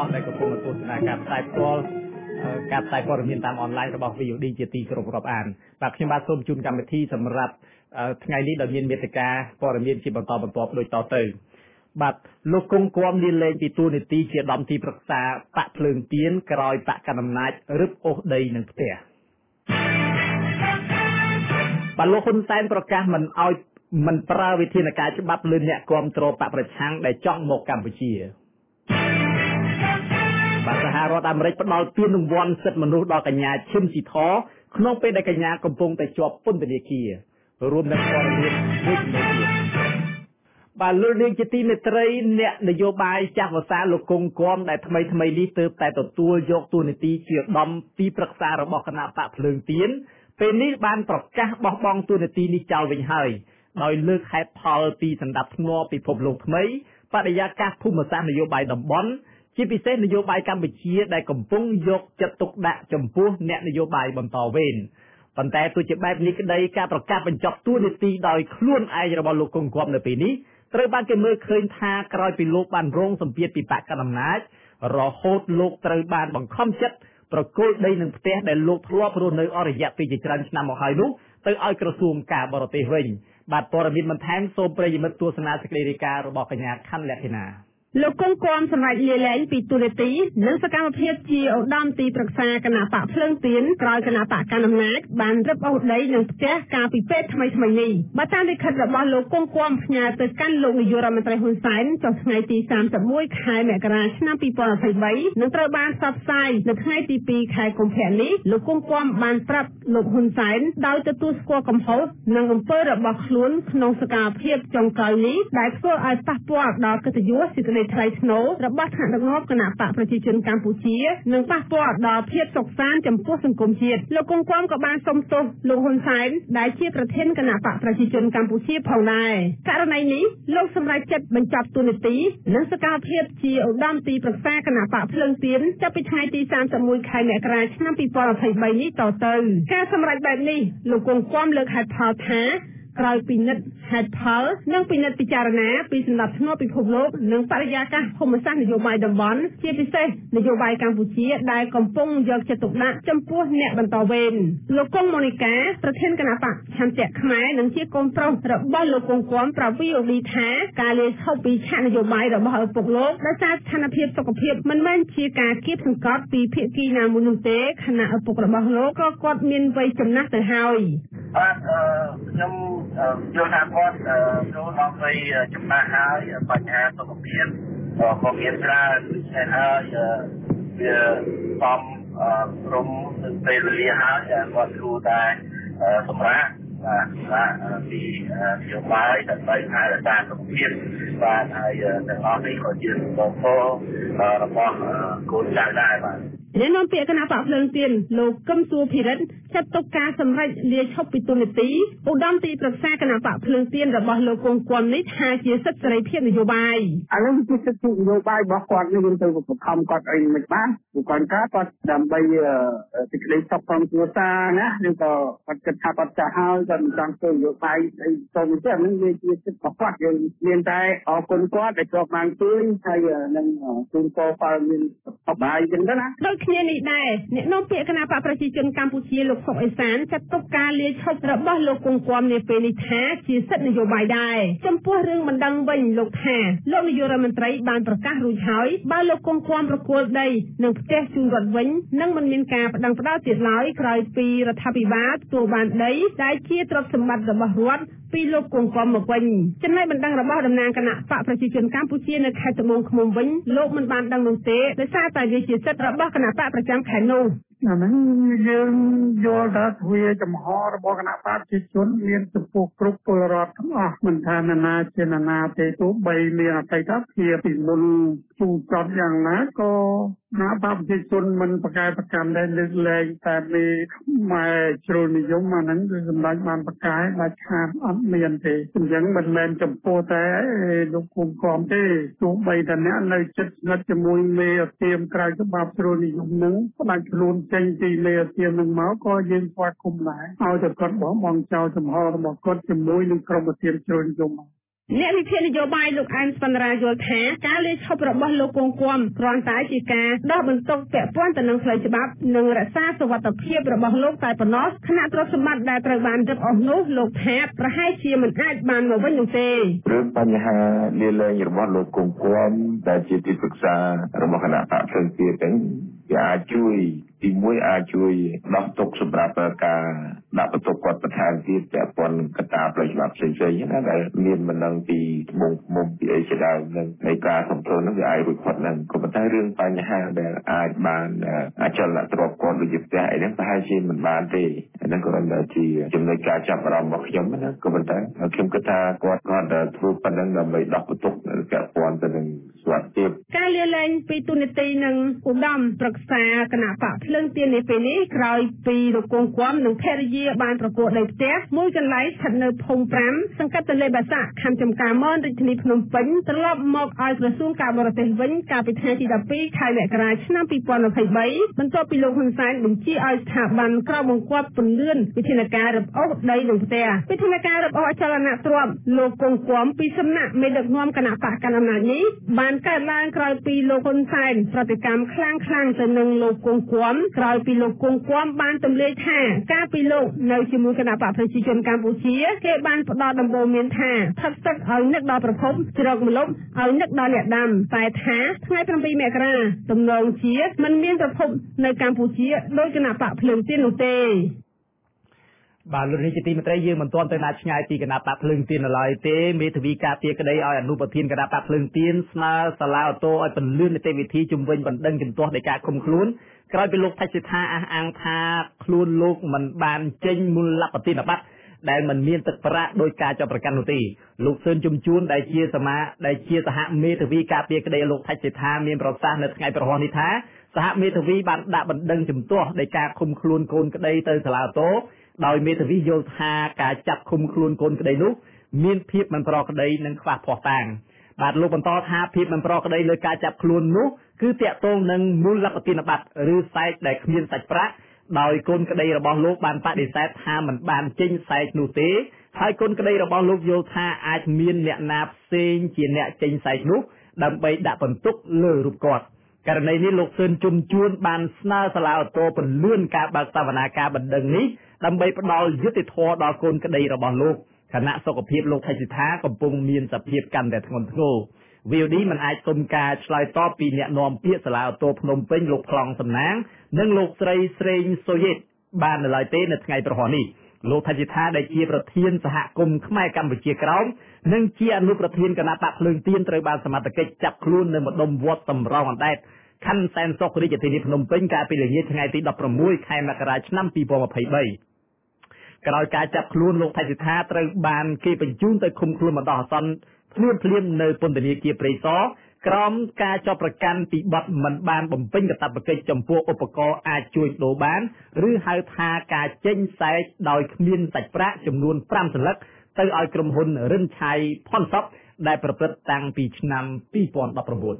ស់ដែលកំពុងទស្សនាការផ្សាយផ្ទាល់ការផ្សាយព័ត៌មានតាមអនឡាញរបស់ VOD ជាទីគោរពរាប់អានបាទខ្ញុំបាទសូមជូនកម្មវិធីសម្រាប់ថ្ងៃនេះដែលមានមេត្តាព័ត៌មានជាបន្តបន្ទាប់ដូចតទៅបាទលោកគង់គួមលាលែងពីទួលនីតិជាដំទីប្រឹក្សាបកភ្លើងទៀនក្រោយបកកណ្ដាលអំណាចរឹបអូសដីនឹងផ្ទះបាទលោកហ៊ុនសែនប្រកាសមិនប្រើវិធានការច្បាប់លើអ្នកគ្រប់គ្រងបកប្រឆាំងដែលចង់មកកម្ពុជាបាទសហរដ្ឋអាមេរិកផ្ដល់ពានរង្វាន់សិទ្ធិមនុស្សដល់កញ្ញាឈឹមស៊ីធក្នុងពេលដែលកញ្ញាកំពុងតែជាប់ពន្ធនាគាររួមនឹងព័ត៌មានមួយចំនួនទៀតបាទលោកនាងជាទីមេត្រីអ្នកនយោបាយចាស់វសាលោកគង់គួមដែលថ្មីនេះទើបតែទទួលយកតួនាទីជាដំទីប្រឹក្សារបស់គណៈបកភ្លើងទៀនពេលនេះបានប្រកាសបោះបង់តួនាទីនេះចោលវិញហើយដោយលើកហេតុផលពីសន្តិភាពពិភពលោកថ្មីបរិយាកាសភូមិសាស្ត្រនយោបាយតំបន់ជាពិសេសនយោបាយកម្ពុជាដែលកំពុងយកចិត្តទុកដាក់ចំពោះអ្នកនយោបាយបន្តវេនប៉ុន្តែទោះជាបែបនេះក្តីការប្រកាសបញ្ចប់តួនាទីដោយខ្លួនឯងរបស់លោកគង់គួមនៅពេលនេះត្រូវបានគេមើលឃើញថាក្រោយពីលោកបានរងសម្ពាធពីបកកណ្ដាលអំណាចរហូតលោកត្រូវបានបង្ខំចិត្តប្រគល់ដីនឹងផ្ទះដែលលោកធ្លាប់រស់នៅអស់រយៈពេលជាច្រើនឆ្នាំមកហើយនោះទៅឲ្យក្រសួងការបរទេសវិញបាទព័ត៌មានបន្ថែមសូមប្រិយមិត្តទស្សនាសេចក្តីរាយការណ៍របស់កញ្ញាខណ្ឌលក្ខិណាលោកគង់គួមសម្រាប់លាលែងពីតួនាទីនិងសកម្មភាពជាឧត្តមទីប្រឹក្សាគណៈបកភ្លើងទៀនក្រោយគណៈបកកណ្ដាលអំណាចបានរឹបអូសដីនឹងផ្ទះកាលពីពេលថ្មីនេះបើតាមលិខិតរបស់លោកគង់គួមផ្ញើទៅកាន់លោកនាយករដ្ឋមន្ត្រីហ៊ុនសែនចុះថ្ងៃទី31ខែមករាឆ្នាំ2023នឹងត្រូវបានផ្សព្វផ្សាយនៅថ្ងៃទី2ខែកុម្ភៈនេះលោកគង់គួមបានប្រាប់លោកហ៊ុនសែនដោយទទួលស្គាល់កំហុសនិងអំពើរបស់ខ្លួនក្នុងសកម្មភាពចុងក្រោយនេះដែលធ្វើឲ្យប៉ះពាល់ដល់កិត្តិយសសេចក្តីថ្លៃថ្នូររបស់ថ្នាក់ដឹកនាំគណៈបកប្រជាជនកម្ពុជានិងប៉ះពាល់ដល់ភាពសុខសាន្តចំពោះសង្គមជាតិលោកគង់គួមក៏បានសុំទោសលោកហ៊ុនសែនដែលជាប្រធានគណៈបកប្រជាជនកម្ពុជាផងដែរករណីនេះលោកសម្រេចចិត្តបញ្ចប់តួនាទីនិងសកម្មភាពជាឧត្តមទីប្រឹក្សាគណៈបកភ្លើងទៀនចាប់ពីថ្ងៃទី31ខែមករាឆ្នាំ2023នេះតទៅការសម្រេចបែបនេះលោកគង់គួមលើកហេតុផលថាក្រោយពិនិត្យហេតុផលនិងពិនិត្យពិចារណាពីសន្តិភាពពិភពលោកនិងបរិយាកាសភូមិសាស្ត្រនយោបាយតំបន់ជាពិសេសនយោបាយកម្ពុជាដែលកំពុងយកចិត្តទុកដាក់ចំពោះអ្នកបន្តវេនលោកកុងម៉ូនីកាប្រធានគណៈបកឆន្ទៈខ្មែរនិងជាកូនប្រុសរបស់លោកគង់គួមប្រាប់ VOD ថាការលាឈប់ពីឆាកនយោបាយរបស់ឪពុកលោកដោយសារស្ថានភាពសុខភាពមិនមែនជាការគៀបសង្កត់ពីភាគីណាមួយនោះទេខណៈឪពុករបស់លោកក៏គាត់មានវ័យចំណាស់ទៅហើយបាទខ្ញុំយល់ថាគាត់ចូលដល់ពេលចំណាស់ហើយបញ្ហាសុខភាពក៏មានច្រើនតែហើយវាសំរុំទៅពេលវេលាហើយគាត់គួរតែសម្រាប់បាទពីនយោបាយដើម្បីថែរក្សាសុខភាពបាទហើយទាំងអស់នេះក៏ជាបងប្អូនរបស់កូនចៅដែរបាទអ្នកនាំពាក្យគណៈបកភ្លើងទៀនលោកកឹមសុភិរិទ្ធចាត់ទុកការសម្រេចលាឈប់ពីតួនាទីឧត្តមទីប្រឹក្សាគណៈបកភ្លើងទៀនរបស់លោកគង់គួមនេះថាជាសិទ្ធិសេរីភាពនយោបាយឥឡូវជាសិទ្ធិនយោបាយរបស់គាត់នេះយើងទៅបង្ខំគាត់អីមិនបានគាត់គាត់ដើម្បីសេចក្តីសុខក្នុងគ្រួសារណាឬក៏គាត់គិតថាគាត់ចាស់ហើយគាត់មិនចង់ធ្វើនយោបាយអីទៅទេអានេះវាជាសិទ្ធិរបស់គាត់យើងមានតែអរគុណគាត់ដែលគាត់បានជួយហើយនឹងជូនពរផលមានសុខបាយចឹងទៅណាដូចគ្នានេះដែរអ្នកនាំពាក្យគណៈបកប្រជាជនកម្ពុជាលោកសុកអេសានចាត់ទុកការលាឈប់របស់លោកគង់គួមនាពេលនេះថាជាសិទ្ធិនយោបាយដែរចំពោះរឿងបណ្ដឹងវិញលោកថាលោកនាយករដ្ឋមន្ត្រីបានប្រកាសរួចហើយបើលោកគង់គួមប្រគល់ដីនិងផ្ទះជូនរដ្ឋវិញនឹងមិនមានការប្តឹងផ្តល់ទៀតឡើយក្រោយពីរដ្ឋាភិបាលទទួលបានដីដែលជាទ្រព្យសម្បត្តិរបស់រដ្ឋពីលោកគង់គួមមកវិញចំណែកបណ្ដឹងរបស់តំណាងគណៈបកប្រជាជនកម្ពុជានៅខេត្តត្បូងឃ្មុំវិញលោកមិនបានដឹងនោះទេដោយសារតែវាជាសិទ្ធិរបស់គណៈបកប្រចាំខេត្តនោះអាហ្នឹងយើងយល់ថាទ្វាចំហរបស់គណៈបកប្រជាជនមានចំពោះគ្រប់ពលរដ្ឋទាំងអស់មិនថាណាជាណាទេទោះបីមានអតីតភាពពីមុនជួចត់យ៉ាងណាក៏គណៈបកប្រជាជនមិនប្រកែប្រកាន់ដែរលើកលែងតែមានខ្មែរជ្រុលនិយមអាហ្នឹងគឺសម្ដេចបានប្រកែដាច់ខាតអត់មានទេអញ្ចឹងមិនមែនចំពោះតែលោកគុំក្រមទេទោះបីតែអ្នកនៅចិត្តស្និទ្ធជាមួយមេអធិមក្រៅច្បាប់ជ្រុលនិយមហ្នឹងផ្ដាច់ខ្លួនចេញពីមេអធិមនឹងមកក៏យើងស្វាគមន៍ដែរឲ្យតែគាត់បោះបង់ចោលចំហរបស់គាត់ជាមួយនឹងក្រុមអធិមជ្រុលនិយមអ្នកវិភាគនយោបាយលោកអែមស្វណ្ណរាយល់ថាការលាឈប់របស់លោកគង់គំគ្រាន់តែជាការដោះបន្ទុកពាក់ព័ន្ធទៅនឹងផ្លូវច្បាប់និងរក្សាសុវត្ថិភាពរបស់លោកតែប៉ុណ្ណោះខណៈទ្រព្យសម្បត្តិដែលត្រូវបានរឹបអូសនោះលោកថាប្រហែលជាមិនអាចបានមកវិញនោះទេរឿងបញ្ហាលាលែងរបស់លោកគង់គំដែលជាទីប្រឹក្សារបស់គណៈបកផ្សេងទៀតហ្នឹងវាអាចជួយទីមួយអាចជួយដោះទុកសម្រាប់ការដាក់បន្ទុកគាត់បន្ថែមទៀតពាក់ព័ន្ធកត្តាផ្លូវច្បាប់ផ្សេងៗណាដែលមានមិនដឹងពីមុំពីអីជាដើមនឹងនៃការសម្ទោសនោះវាអាចរួចផុតនឹងក៏ប៉ុន្តែរឿងបញ្ហាដែលអាចបានអចលនទ្រព្យគាត់ដូចជាផ្ទះអីហ្នឹងប្រហែលជាមិនបានទេហ្នឹងក៏មិនជាចំណុចការចាប់អារម្មណ៍របស់ខ្ញុំណាក៏ប៉ុន្តែខ្ញុំគិតថាគាត់ធ្វើប៉ុណ្ណឹងដើម្បីដោះបន្ទុកពាក់ព័ន្ធទៅនឹងសុខភាពការលាលែងពីទូនីតិនឹងឧត្តមប្រឹក្សាគណៈបកភ្លើងទៀននេះពេលនេះក្រោយពីលោកគង់គំនិងភរិយាបានប្រកួតដីផ្ទះមួយកន្លែងស្ថិតនៅភូមិ5សង្កាត់ទន្លេបាសាក់ខណ្ឌចំការមនរាជធានីភ្នំពេញត្រឡប់មកឲ្យក្រសួងការបរទេសវិញកាលពីថ្ងៃទី12ខែមករាឆ្នាំ2023បន្ទាប់ពីលោកហ៊ុនសែនបញ្ជាឲ្យស្ថាប័នក្រៅបង្គាប់ពន្យាវិធានការរឹបអូសដីនិងផ្ទះវិធានការរឹបអូសអចលនទ្រព្យលោកគង់គំពីសំណាក់មេដឹកនាំគណៈបកកណ្ដាលអំណាចនេះបានកើតឡើងក្រោយពីលោកហ៊ុនសែនប្រតិកម្មខ្លាំងទៅនឹងលោកគង់គំក្រោយពីលោកគង់គំបានទម្លាយថាការពីលោកនៅជាមួយគណៈបកប្រជាជនកម្ពុជាគេបានផ្ដល់ដំបូន្មានថាផឹកទឹកឲ្យនឹកដល់ប្រភពជ្រកម្លប់ឲ្យនឹកដល់អ្នកដាំតែថាថ្ងៃ7មករាទំនងជាមិនមានប្រភពនៅកម្ពុជាដោយគណៈបកភ្លើងទៀននោះទេបាទលោកនាយកទីមេត្រីយើងមិនទាន់ទៅណាឆ្ងាយពីគណៈបកភ្លើងទៀននៅឡើយទេមេធាវីការពារក្តីឲ្យអនុប្រធានគណៈបកភ្លើងទៀនស្នើសាលាអូតូឲ្យពន្យានីតិវិធីជំវិញបណ្ដឹងជំទាស់នៃការឃុំខ្លួនក្រោយពីលោកថច្សិថាអះអាងថាខ្លួនលោកមិនបានចេញមូលបទានបត្រដែលមិនមានទឹកប្រាក់ដោយការចាប់ប្រកាន់នោះទេលោកសឿនជំជួនដែលជាសហមេធាវីការពារក្តីលោកថច្សិថាមានប្រសាសន៍នៅថ្ងៃប្រហោះនេះថាសហមេធាវីបានដាក់បណ្ដឹងជំទាស់នៃការឃុំខ្លួនកូនក្តីទៅសាលាអូតូដោយមេធាវីយល់ថាការចាប់ឃុំខ្លួនកូនក្តីនោះមានភាពមិនប្រក្រតីនិងខ្វះភ័ស្តុតាងបាទលោកបន្តថាភាពមិនប្រក្រតីលើការចាប់ខ្លួននោះគឺតាក់ទងនឹងមូលបទានបត្រឬសែកដែលគ្មានសាច់ប្រាក់ដោយកូនក្តីរបស់លោកបានបដិសេធថាមិនបានចេញសែកនោះទេហើយកូនក្តីរបស់លោកយល់ថាអាចមានអ្នកណាផ្សេងជាអ្នកចេញសែកនោះដើម្បីដាក់បន្ទុកលើរូបគាត់ករណីនេះលោកសឿនជំជួនបានស្នើសាលាអូតូពន្យាការបើកសវនាការបណ្ដឹងនេះដើម្បីផ្ដល់យុត្តិធម៌ដល់កូនក្តីរបស់លោកគណៈសុខភាពលោកថច្សិថាកំពុងមានសភាពកាន់តែធ្ងន់ធ្ងរ VOD មិនអាចសុំការឆ្លើយតបពីអ្នកនាំពាក្យសាលាអូតូភ្នំពេញលោកខ្លងសំណាងនិងលោកស្រីស្រេងសូយេតបាននៅឡើយទេនៅថ្ងៃប្រហោះនេះលោកថច្សិថាដែលជាប្រធានសហគមន៍ខ្មែរកម្ពុជាក្រោមនិងជាអនុប្រធានគណៈបកភ្លើងទៀនត្រូវបានសមត្ថកិច្ចចាប់ខ្លួននៅម្ដុំវត្តតម្រងអណ្ដែតខណ្ឌសែនសុខរាជធានីភ្នំពេញកាលពីល្ងាចថ្ងៃទី16ខែមករាឆ្នាំ2023ក្រោយការចាប់ខ្លួនលោកថច្សិថាត្រូវបានគេបញ្ជូនទៅឃុំខ្លួនបណ្ដោះអាសន្នភ្លាមនៅពន្ធនាគារព្រៃសរក្រោមការចាប់ប្រកាន់ពីបទមិនបានបំពេញកាតព្វកិច្ចចំពោះឧបករណ៍អាចជួញដូរបានឬហៅថាការចេញសែកដោយគ្មានសាច់ប្រាក់ចំនួន5សន្លឹកទៅឲ្យក្រុមហ៊ុនរិនឆៃផុនសពដែលប្រព្រឹត្តតាំងពីឆ្នាំ2019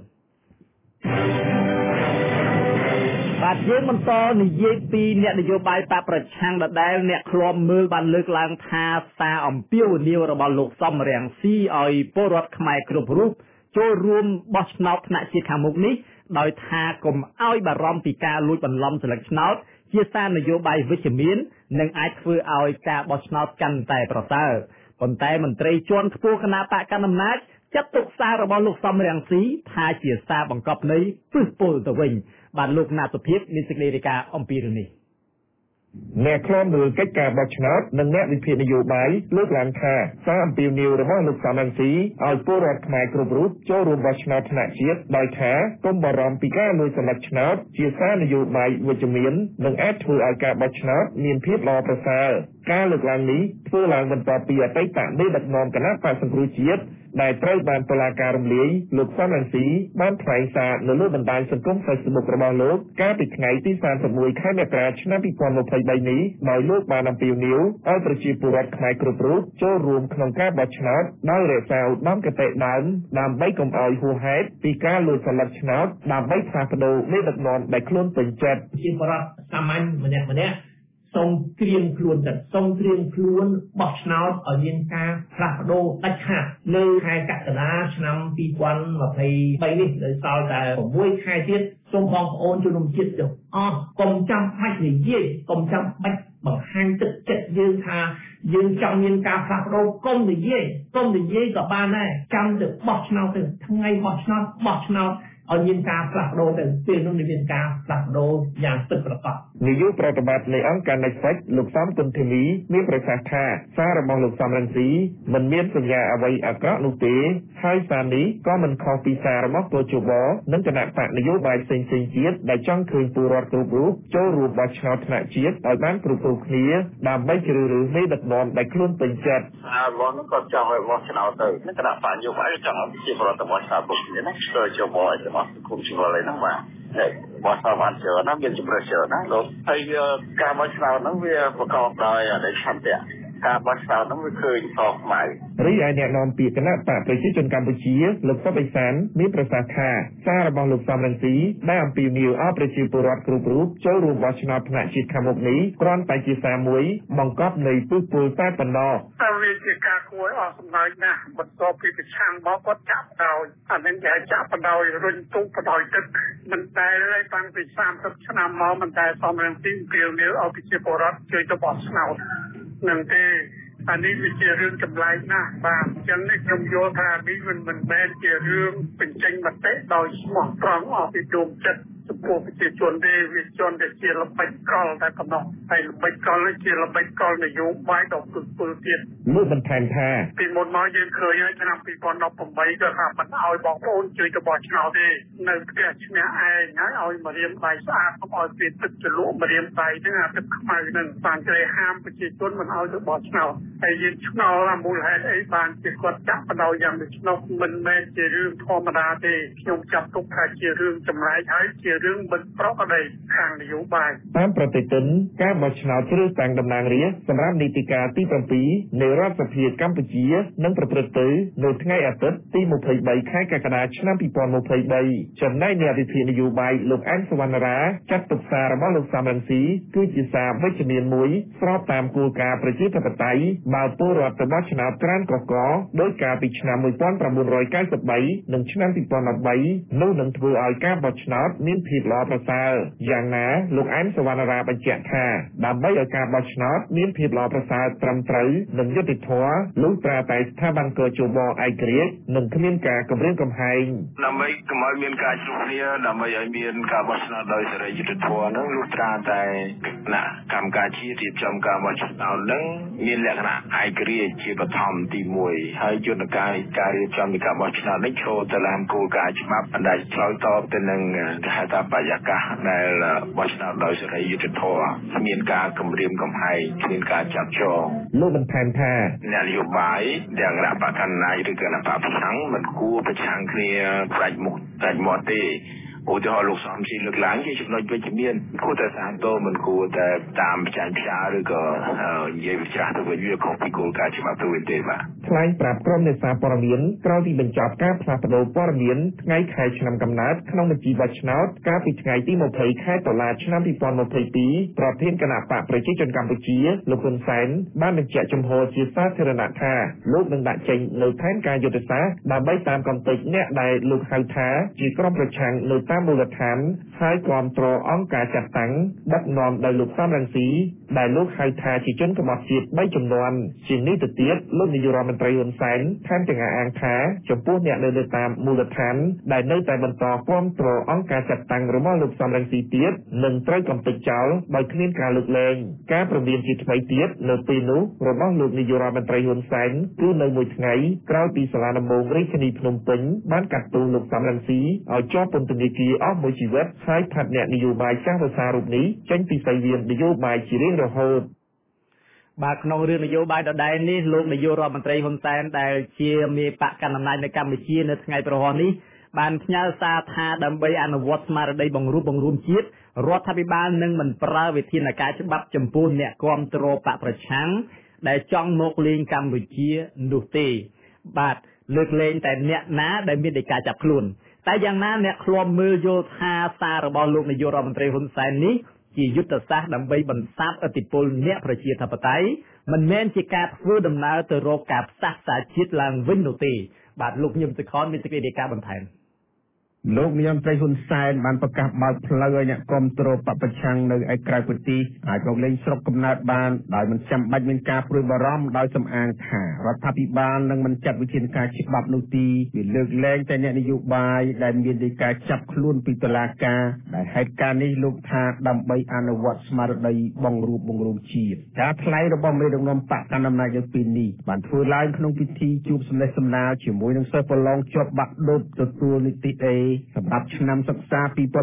បាទយើងបន្តនិយាយពីអ្នកនយោបាយបកប្រឆាំងដដែលអ្នកឃ្លាំមើលបានលើកឡើងថាសារអំពាវនាវរបស់លោកសំរងស៊ីឲ្យពលរដ្ឋខ្មែរគ្រប់រូបចូលរួមបោះឆ្នោតថ្នាក់ជាតិខាងមុខនេះដោយថាកុំឲ្យបារម្ភពីការលួចបន្លំស្លឹកឆ្នោតជាសារនយោបាយវិជ្ជមាននិងអាចធ្វើឲ្យការបោះឆ្នោតកាន់តែប្រសើរប៉ុន្តែមន្ត្រីជាន់ខ្ពស់គណៈបកកណ្ដាលអំណាចចាត់ទុកសាររបស់លោកសំរងស៊ីថាជាសារបង្កប់ន័យពឹសពុលទៅវិញបាទលោកណាតសុភាពមានសេចក្តីរាយការណ៍អំពីរឿងនេះអ្នកខ្លំមើលកិច្ចការបោះឆ្នោតនិងអ្នកវិភាគនយោបាយលើកឡើងថាសារអំពាវនាវរបស់លោកសំរងស៊ីឲ្យពលរដ្ឋខ្មែរគ្រប់រូបចូលរួមបោះឆ្នោតថ្នាក់ជាតិដោយថាកុំបារម្ភពីការលួចសម្លឹកឆ្នោតជាសារនយោបាយវិជ្ជមាននិងអាចធ្វើឲ្យការបោះឆ្នោតមានភាពល្អប្រសើរការលើកឡើងនេះធ្វើឡើងបន្ទាប់ពីអតីតមេដឹកនាំគណៈបក្សសង្គ្រោះជាតិដែលត្រូវបានតុលាការរំលាយលោកសំរងស៊ីបានថ្លែងសារនៅលើបណ្ដាញសង្គម Facebook របស់លោកកាលពីថ្ងៃទី31ខែមករាឆ្នាំ2023នេះដោយលោកបានអំពាវនាវឲ្យប្រជាពលរដ្ឋខ្មែរគ្រប់រូបចូលរួមក្នុងការបោះឆ្នោតដោយរក្សាឧត្តមគតិដើមដើម្បីកុំឲ្យហួសហេតុពីការលួចសម្លឹកឆ្នោតដើម្បីផ្លាស់ប្ដូរមេដឹកនាំដែលខ្លួនពេញចិត្តជាបរិបទសាមញ្ញម្នាក់សូមត្រៀមខ្លួនទៅសូមត្រៀមខ្លួនបោះឆ្នោតឲ្យមានការផ្លាស់ប្ដូរដាច់ខាតនៅខែកក្កដាឆ្នាំ2023នេះដោយសារតែ6ខែទៀតសូមបងប្អូនជនរួមជាតិទាំងអស់កុំចាំបាច់និយាយកុំចាំបាច់បង្ហាញទឹកចិត្តយើងថាយើងចង់មានការផ្លាស់ប្ដូរកុំនិយាយក៏បានដែរចាំទៅបោះឆ្នោតទៅថ្ងៃបោះឆ្នោតឲ្យមានការផ្លាស់ប្ដូរទៅពេលនោះមានការផ្លាស់ប្ដូរយ៉ាងពិតប្រាកដនាយកប្រតិបត្តិនៃអង្គការ Nexus លោកសំគុណធីនីមានប្រសាសន៍ថាសាររបស់លោកសំរងស៊ីមិនមានសញ្ញាអ្វីអាក្រក់នោះទេហើយសារនេះក៏មិនខុសពីសាររបស់កោជបនិងគណៈបកនយោបាយផ្សេងៗទៀតដែលចង់ឃើញពលរដ្ឋគ្រប់រូបចូលរួមបោះឆ្នោតថ្នាក់ជាតិឲ្យបានគ្រប់គ្រងគ្នាដើម្បីជ្រើសរើសមេដឹកនាំដែលខ្លួនពេញចិត្តរបស់នោះក៏ចង់ឲ្យបោះឆ្នោតទៅគណៈបកនយោបាយចង់ឲ្យជាប្រតិបត្តិការពុកនេះណាកោជបឲ្យទៅគុំជួលឯហ្នឹងបាទបោះឆ្នោតបានច្រើនណាមានជំរឿនច្រើនណាលោកហើយការបោះឆ្នោតហ្នឹងវាប្រកបដោយឆន្ទៈការបោះឆ្នោតហ្នឹងវាឃើញខុសខ្មៅរីឯអ្នកនាំពាក្យគណៈបកប្រជាជនកម្ពុជាលោកសុបិសានមានប្រសាសន៍ថាសាររបស់លោកសំរងស៊ីដែលអំពាវនាវឲ្យប្រជាពលរដ្ឋគ្រប់រូបចូលរួមបោះឆ្នោតថ្នាក់ជាតិខាងមុខនេះគ្រាន់តែជាសារមួយបង្កប់នៃពុះពុលតែប៉ុណ្ណោះតែវាជាការគួរឲ្យសម្ដែងណាស់បន្ទាប់ពីប្រឆាំងមកគាត់ចាប់ដោយអានឹងគេចាប់ដោយរុញទូបដោយទឹកមិនតែតាំងពី30ឆ្នាំមកមិនតែសំរងស៊ីអំពាវនាវឲ្យប្រជាពលរដ្ឋជួយទៅបោះឆ្នោតនឹងទេអានេះវាជារឿងចម្លែកណាស់បាទអញ្ចឹងនេះខ្ញុំយល់ថានេះមិនមែនជារឿងបញ្ចេញមតិដោយស្មោះត្រង់អស់ពីដួងចិត្តចំពោះប្រជាជនទេវាជន់តែជាល្បិចកលតែប៉ុណ្ណោះហើយល្បិចកលនេះជាល្បិចកលនយោបាយដល់ពលទៀតលោកបន្ថែមថាពីមុនមកយើងឃើញហើយឆ្នាំ2018ក៏ថាមិនឲ្យបងប្អូនជួយទៅបោះឆ្នោតទេនៅផ្ទះឈ្នះឯងហើយឲ្យមករៀមដៃស្អាតកុំឲ្យពេលទឹកជ្រលក់មករៀមដៃហ្នឹងអាទឹកខ្មៅហ្នឹងបានគេហាមប្រជាជនមិនឲ្យទៅបោះឆ្នោតហើយយើងឆ្ងល់ថាមូលហេតុអីបានជាគាត់ចាក់បដៅយ៉ាងដូច្នោះមិនមែនជារឿងធម្មតាទេខ្ញុំចាត់ទុកថាជារឿងចម្លែកហើយជារឿងមិនប្រក្រតីខាងនយោបាយតាមប្រតិទិនការបោះឆ្នោតជ្រើសតាំងតំណាងរាស្ត្រសម្រាប់នីតិកាលទី7នៃរដ្ឋសភាកម្ពុជានឹងប្រព្រឹត្តទៅនៅថ្ងៃអាទិត្យទី23ខែកក្កដាឆ្នាំ2023ចំណែកអ្នកវិភាគនយោបាយលោកអែមសវណ្ណរាចាត់ទុកសាររបស់លោកសំរងស៊ីគឺជាសារវិជ្ជមានមួយស្របតាមគោលការណ៍ប្រជាធិបតេយ្យបើពលរដ្ឋទៅបោះឆ្នោតច្រើនកកដោយការពីឆ្នាំ1993និងឆ្នាំ2013នោះនឹងធ្វើឲ្យការបោះឆ្នោតមានភាពល្អប្រសើរយ៉ាងណាលោកអែមសវណ្ណរាបញ្ជាក់ថាដើម្បីឲ្យការបោះឆ្នោតមានភាពល្អប្រសើរត្រឹមត្រូវនិងយុត្តិធម៌លុះត្រាតែស្ថាប័នកោជបឯករាជ្យនិងគ្មានការគំរាមកំហែងដើម្បីកុំឲ្យមានការជួបគ្នាដើម្បីឲ្យមានការបោះឆ្នោតដោយសេរីយុត្តិធម៌នឹងលុះត្រាតែគណៈកម្មការជាតិរៀបចំការបោះឆ្នោតនឹងមានលក្ខណៈឯករាជ្យជាបឋមទី1ហើយយន្តការរៀបចំនៃការបោះឆ្នោតនេះចូលទៅតាមគោលការណ៍ច្បាប់ដែលឆ្លើយតបទៅនឹងហេតុបរិយាកាសដែលបោះឆ្នោតដោយសេរីយុត្តិធម៌គ្មានការគំរាមកំហែងគ្មានការចាប់ចងលោកបន្ថែមថាអ្នកនយោបាយទាំងគណៈបកកណ្ដាលឬគណៈបកប្រឆាំងមិនគួរប្រឆាំងគ្នាផ្ដាច់មុខទេឧទាហរណ៍លោកសំស៊ីលើកឡើងជាចំណុចវិជ្ជមានគួរតែសាទរមិនគួរតែតាមចាញ់ផ្សាយឬក៏និយាយវិច្ឆ័យទៅវិញវាខុសពីគោលការណ៍ច្បាប់ទៅវិញទេបាទថ្លែងប្រាប់ក្រុមអ្នកសារព័ត៌មានក្រោយពីបញ្ចប់ការផ្លាស់ប្តូរព័ត៌មានថ្ងៃខែឆ្នាំកំណើតក្នុងបញ្ជីបោះឆ្នោតកាលពីថ្ងៃទី20ខែតុលាឆ្នាំ2022ប្រធានគណៈបកប្រជាជនកម្ពុជាលោកហ៊ុនសែនបានបញ្ជាក់ចំហជាសាធារណៈថាលោកនឹងដាក់ចេញនូវផែនការយុទ្ធសាស្ត្រដើម្បីតាមកំទេចអ្នកដែលលោកហៅថាជាក្រុមប្រឆាំងនៅតាមមូលដ្ឋានហើយគ្រប់គ្រងអង្គការចាត់តាំងដឹកនាំដោយលោកសំរងស៊ីដែលលោកហៅថាជាជនក្បត់ជាតិ3ជំនាន់ជាងនេះទៅទៀតលោកនាយករដ្ឋមន្ត្រីហ៊ុនសែនថែមទាំងអះអាងថាចំពោះអ្នកនៅតាមមូលដ្ឋានដែលនៅតែបន្តគ្រប់គ្រងអង្គការចាត់តាំងរបស់លោកសំរងស៊ីទៀតនឹងត្រូវកំទេចចោលដោយគ្មានការលើកលែងការព្រមានជាថ្មីទៀតនៅពេលនោះរបស់លោកនាយករដ្ឋមន្ត្រីហ៊ុនសែនគឺនៅមួយថ្ងៃក្រោយពីសាលាដំបងរាជធានីភ្នំពេញបានកាត់ទោសលោកសំរងស៊ីឲ្យជាប់ពន្ធនាគារអស់មួយជីវិតហើយផាត់អ្នកនយោបាយចាស់ភាសារូបនេះចេញពីសង្វៀននយោបាយជារៀងរហូតបាទក្នុងរឿងនយោបាយដដែលនេះលោកនាយករដ្ឋមន្ត្រីហ៊ុនសែនដែលជាមេបកកណ្ដាលអំណាចនៅកម្ពុជានៅថ្ងៃប្រហោះនេះបានផ្ញើសារថាដើម្បីអនុវត្តស្មារតីបង្រួបជាតិរដ្ឋាភិបាលនឹងមិនប្រើវិធានការច្បាប់ចំពោះអ្នកគាំទ្របកប្រឆាំងដែលចង់មកលេងកម្ពុជានោះទេបាទលើកលែងតែអ្នកណាដែលមានដីកាចាប់ខ្លួនតែយ៉ាងណាអ្នកឃ្លាំមើលយល់ថាសាររបស់លោកនាយករដ្ឋមន្ត្រីហ៊ុនសែននេះជាយុទ្ធសាស្ត្រដើម្បីបន្សាបឥទ្ធិពលអ្នកប្រជាធិបតេយ្យមិនមែនជាការធ្វើដំណើរទៅរកការផ្សះផ្សាជាតិឡើងវិញនោះទេបាទលោកញឹមសុខនមានសេចក្តីរាយការណ៍បន្ថែមលោកនាយរដ្ឋមន្ត្រីហ៊ុនសែនបានប្រកាសបើកផ្លូវឲ្យអ្នកគ្រប់គ្រងបពប្រឆាំងនៅឯក្រៅប្រទេសអាចមកលេងស្រុកកំណើតបានដោយមិនចាំបាច់មានការព្រួយបារម្ភដោយសំអាងថារដ្ឋាភិបាលនឹងមិនចាត់វិធានការច្បាប់នោះទេវាលើកលែងតែអ្នកនយោបាយដែលមានដីកាចាប់ខ្លួនពីតុលាការដែលហេតុការណ៍នេះលោកថាដើម្បីអនុវត្តស្មារតីបង្រួបបង្រួមជាតិការថ្លែងរបស់មេដឹកនាំបកកណ្ដាលអំណាចនៅពេលនេះបានធ្វើឡើងក្នុងពិធីជួបសម្លេះសម្ដាលជាមួយនឹងសិស្សប្រឡងជាប់បាក់ឌុបទទួលនីតិAសម្រាប់ឆ្នាំសិក្សា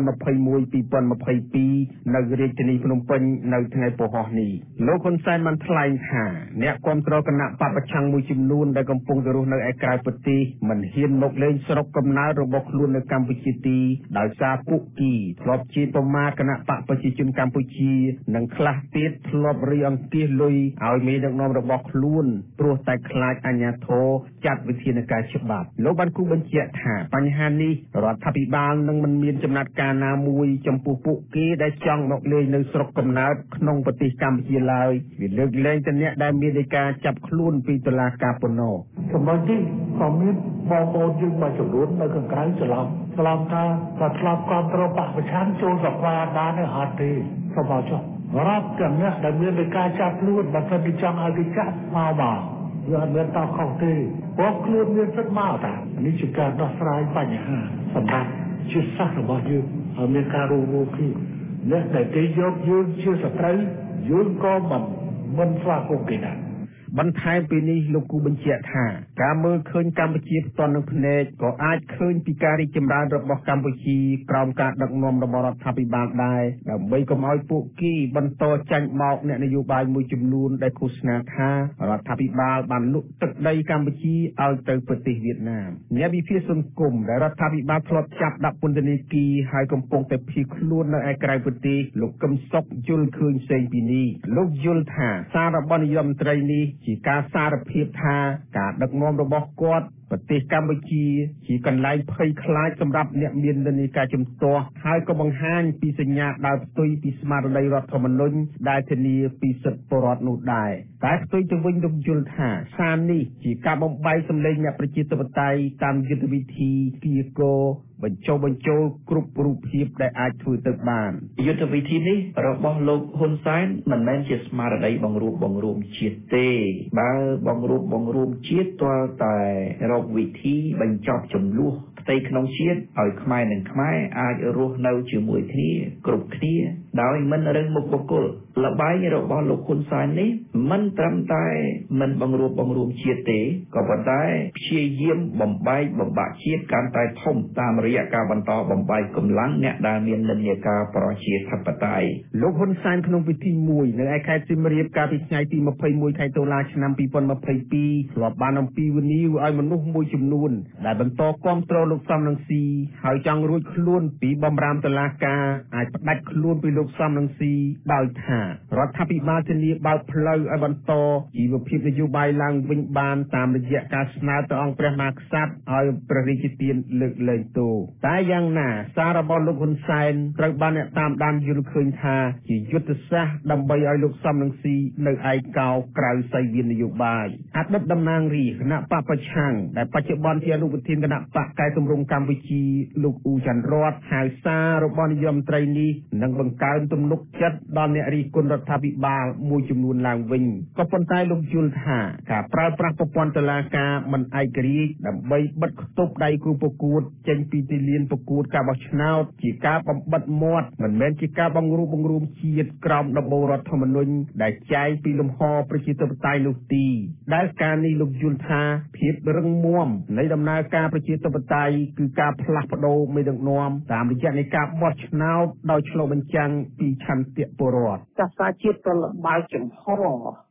2021-2022 នៅរាជធានីភ្នំពេញនៅថ្ងៃពហុនេះលោកហ៊ុនសែនបានថ្លែងថាអ្នកគាំទ្រគណៈបពប្រឆាំងមួយចំនួនដែលកំពុងទៅរស់នៅឯក្រៅប្រទេសមិនហ៊ានមកលេងស្រុកកំណើតរបស់ខ្លួននៅកម្ពុជាទេដោយសារពួកគេធ្លាប់ជាប្រមាថគណៈបកប្រជាជនកម្ពុជានិងខ្លះទៀតធ្លាប់រីអង្គាសលុយឲ្យមេដឹកនាំរបស់ខ្លួនព្រោះតែខ្លាចអាជ្ញាធរចាត់វិធានការច្បាប់លោកបានគូបញ្ជាក់ថាបញ្ហានេះរដ្ឋាភិបាលនឹងមិនមានចំណាត់ការណាមួយចំពោះពួកគេដែលចង់មកលេងនៅស្រុកកំណើតក្នុងប្រទេសកម្ពុជាឡើយវាលើកលែងតែអ្នកដែលមានដីកាចាប់ខ្លួនពីតុលាការប៉ុណ្ណោះចំណុចនេះក៏មានបងប្អូនយើងមួយចំនួននៅខាងក្រៅច្រឡំថាក៏ធ្លាប់គ្រប់គ្រងបពប្រឆាំងចូលសភាបានទេអត់ទេសូមចុះរាប់ទាំងអ្នកដែលមានដីកាចាប់ខ្លួនបើសិនជាចង់ឲ្យគេចាប់មកវាអត់មានតោះខុសទេព្រោះខ្លួនមានសិទ្ធិមកតានេះជាការដោះស្រាយបញ្ហាសម្រាប់ជាសាស្ត្ររបស់យើងហើយមានការរួមគ្នាអ្នកដែលគេយកយើងជាសត្រូវយើងក៏មិនស្វាគមន៍គេដែរបន្ថែមពីនេះលោកគូបញ្ជាក់ថាការមើលឃើញកម្ពុជាផ្ទាល់នឹងភ្នែកក៏អាចឃើញពីការរីកចម្រើនរបស់កម្ពុជាក្រោមការដឹកនាំរបស់រដ្ឋាភិបាលដែរដើម្បីកុំឲ្យពួកគេបន្តចាញ់បោកអ្នកនយោបាយមួយចំនួនដែលឃោសនាថារដ្ឋាភិបាលបានលក់ទឹកដីកម្ពុជាឲ្យទៅប្រទេសវៀតណាមអ្នកវិភាគសង្គមដែលរដ្ឋាភិបាលធ្លាប់ចាប់ដាក់ពន្ធនាគារហើយកំពុងតែភៀសខ្លួននៅឯក្រៅប្រទេសលោកកឹមសុខយល់ឃើញផ្សេងពីនេះលោកយល់ថាសាររបស់នាយរដ្ឋមន្ត្រីនេះជាការសារភាពថាការដឹកនាំរបស់គាត់ប្រទេសកម្ពុជាជាកន្លែងភ័យខ្លាចសម្រាប់អ្នកមាននិន្នាការជំទាស់ហើយក៏បង្ហាញពីសញ្ញាដើរផ្ទុយពីស្មារតីរដ្ឋធម្មនុញ្ញដែលធានាពីសិទ្ធិពលរដ្ឋនោះដែរតែផ្ទុយទៅវិញលោកយល់ថាសារនេះជាការបំបែកសម្លេងអ្នកប្រជាធិបតេយ្យតាមយុទ្ធវិធីគៀកោបញ្ចូលគ្រប់រូបភាពដែលអាចធ្វើទៅបានយុទ្ធវិធីនេះរបស់លោកហ៊ុនសែនមិនមែនជាស្មារតីបង្រួបបង្រួមជាតិទេបើបង្រួបបង្រួមជាតិទាល់តែរកវិធីបញ្ចប់ចំនួនផ្ទៃក្នុងជាតិឲ្យខ្មែរនិងខ្មែរអាចរស់នៅជាមួយគ្នាគ្រប់គ្នាដោយមិនរឹងមុខបុគ្គលល្បែងរបស់លោកហ៊ុនសែននេះមិនត្រឹមតែមិនបង្រួបបង្រួមជាតិទេក៏ប៉ុន្តែព្យាយាមបំបែកបំបាក់ជាតិកាន់តែធំតាមរយៈការបន្តបំបែកកម្លាំងអ្នកដែលមាននិន្នាការប្រជាធិបតេយ្យលោកហ៊ុនសែនក្នុងពិធីមួយនៅឯខេត្តសៀមរាបកាលពីថ្ងៃទី21ខែតុលាឆ្នាំ2022ធ្លាប់បានអំពាវនាវឲ្យមនុស្សមួយចំនួនដែលបន្តគាំទ្រលោកសំរងស៊ីហើយចង់រួចខ្លួនពីបំរាមតុលាការអាចផ្ដាច់ខ្លួនពីលោកសំរងស៊ីដោយថារដ្ឋាភិបាលធានាបើកផ្លូវឲ្យបន្តជីវភាពនយោបាយឡើងវិញបានតាមរយៈការស្នើទៅអង្គព្រះមហាក្សត្រឲ្យព្រះរាជាទានលើកលែងទោសតែយ៉ាងណាសាររបស់លោកហ៊ុនសែនត្រូវបានអ្នកតាមដានយល់ឃើញថាជាយុទ្ធសាស្ត្រដើម្បីឲ្យលោកសំរងស៊ីនៅឯកោក្រៅសៃវៀននយោបាយអតីតតំណាងរាស្ត្រគណៈបកប្រឆាំងដែលបច្ចុប្បន្នជាអនុប្រធានគណៈបកកែតម្រង់កម្ពុជាលោកអ៊ូច័ន្ទរតហៅសាររបស់នាយរដ្ឋមន្ត្រីនេះនឹងបង្កើនទំនុកចិត្តដល់អ្នករិះគន់រដ្ឋាភិបាលមួយចំនួនឡើងវិញក៏ប៉ុន្តែលោកយល់ថាការប្រើប្រាស់ប្រព័ន្ធតុលាការមិនឯករាជ្យដើម្បីបិទគប់ដៃគូប្រកួតចេញពីទីលានប្រកួតការបោះឆ្នោតជាការបំបិទមាត់មិនមែនជាការបង្រួបបង្រួមជាតិក្រោមដំបូលរដ្ឋធម្មនុញ្ញដែលចែងពីលំហប្រជាធិបតេយ្យនោះទេដែលការនេះលោកយល់ថាភាពរឹងមាំនៃដំណើរការប្រជាធិបតេយ្យគឺការផ្លាស់ប្ដូរមេដឹកនាំតាមរយៈនៃការបោះឆ្នោតដោយឆ្លុះបញ្ចាំងពីឆន្ទៈពលរដ្ឋសាសនាជាតិក៏លបើកចំហ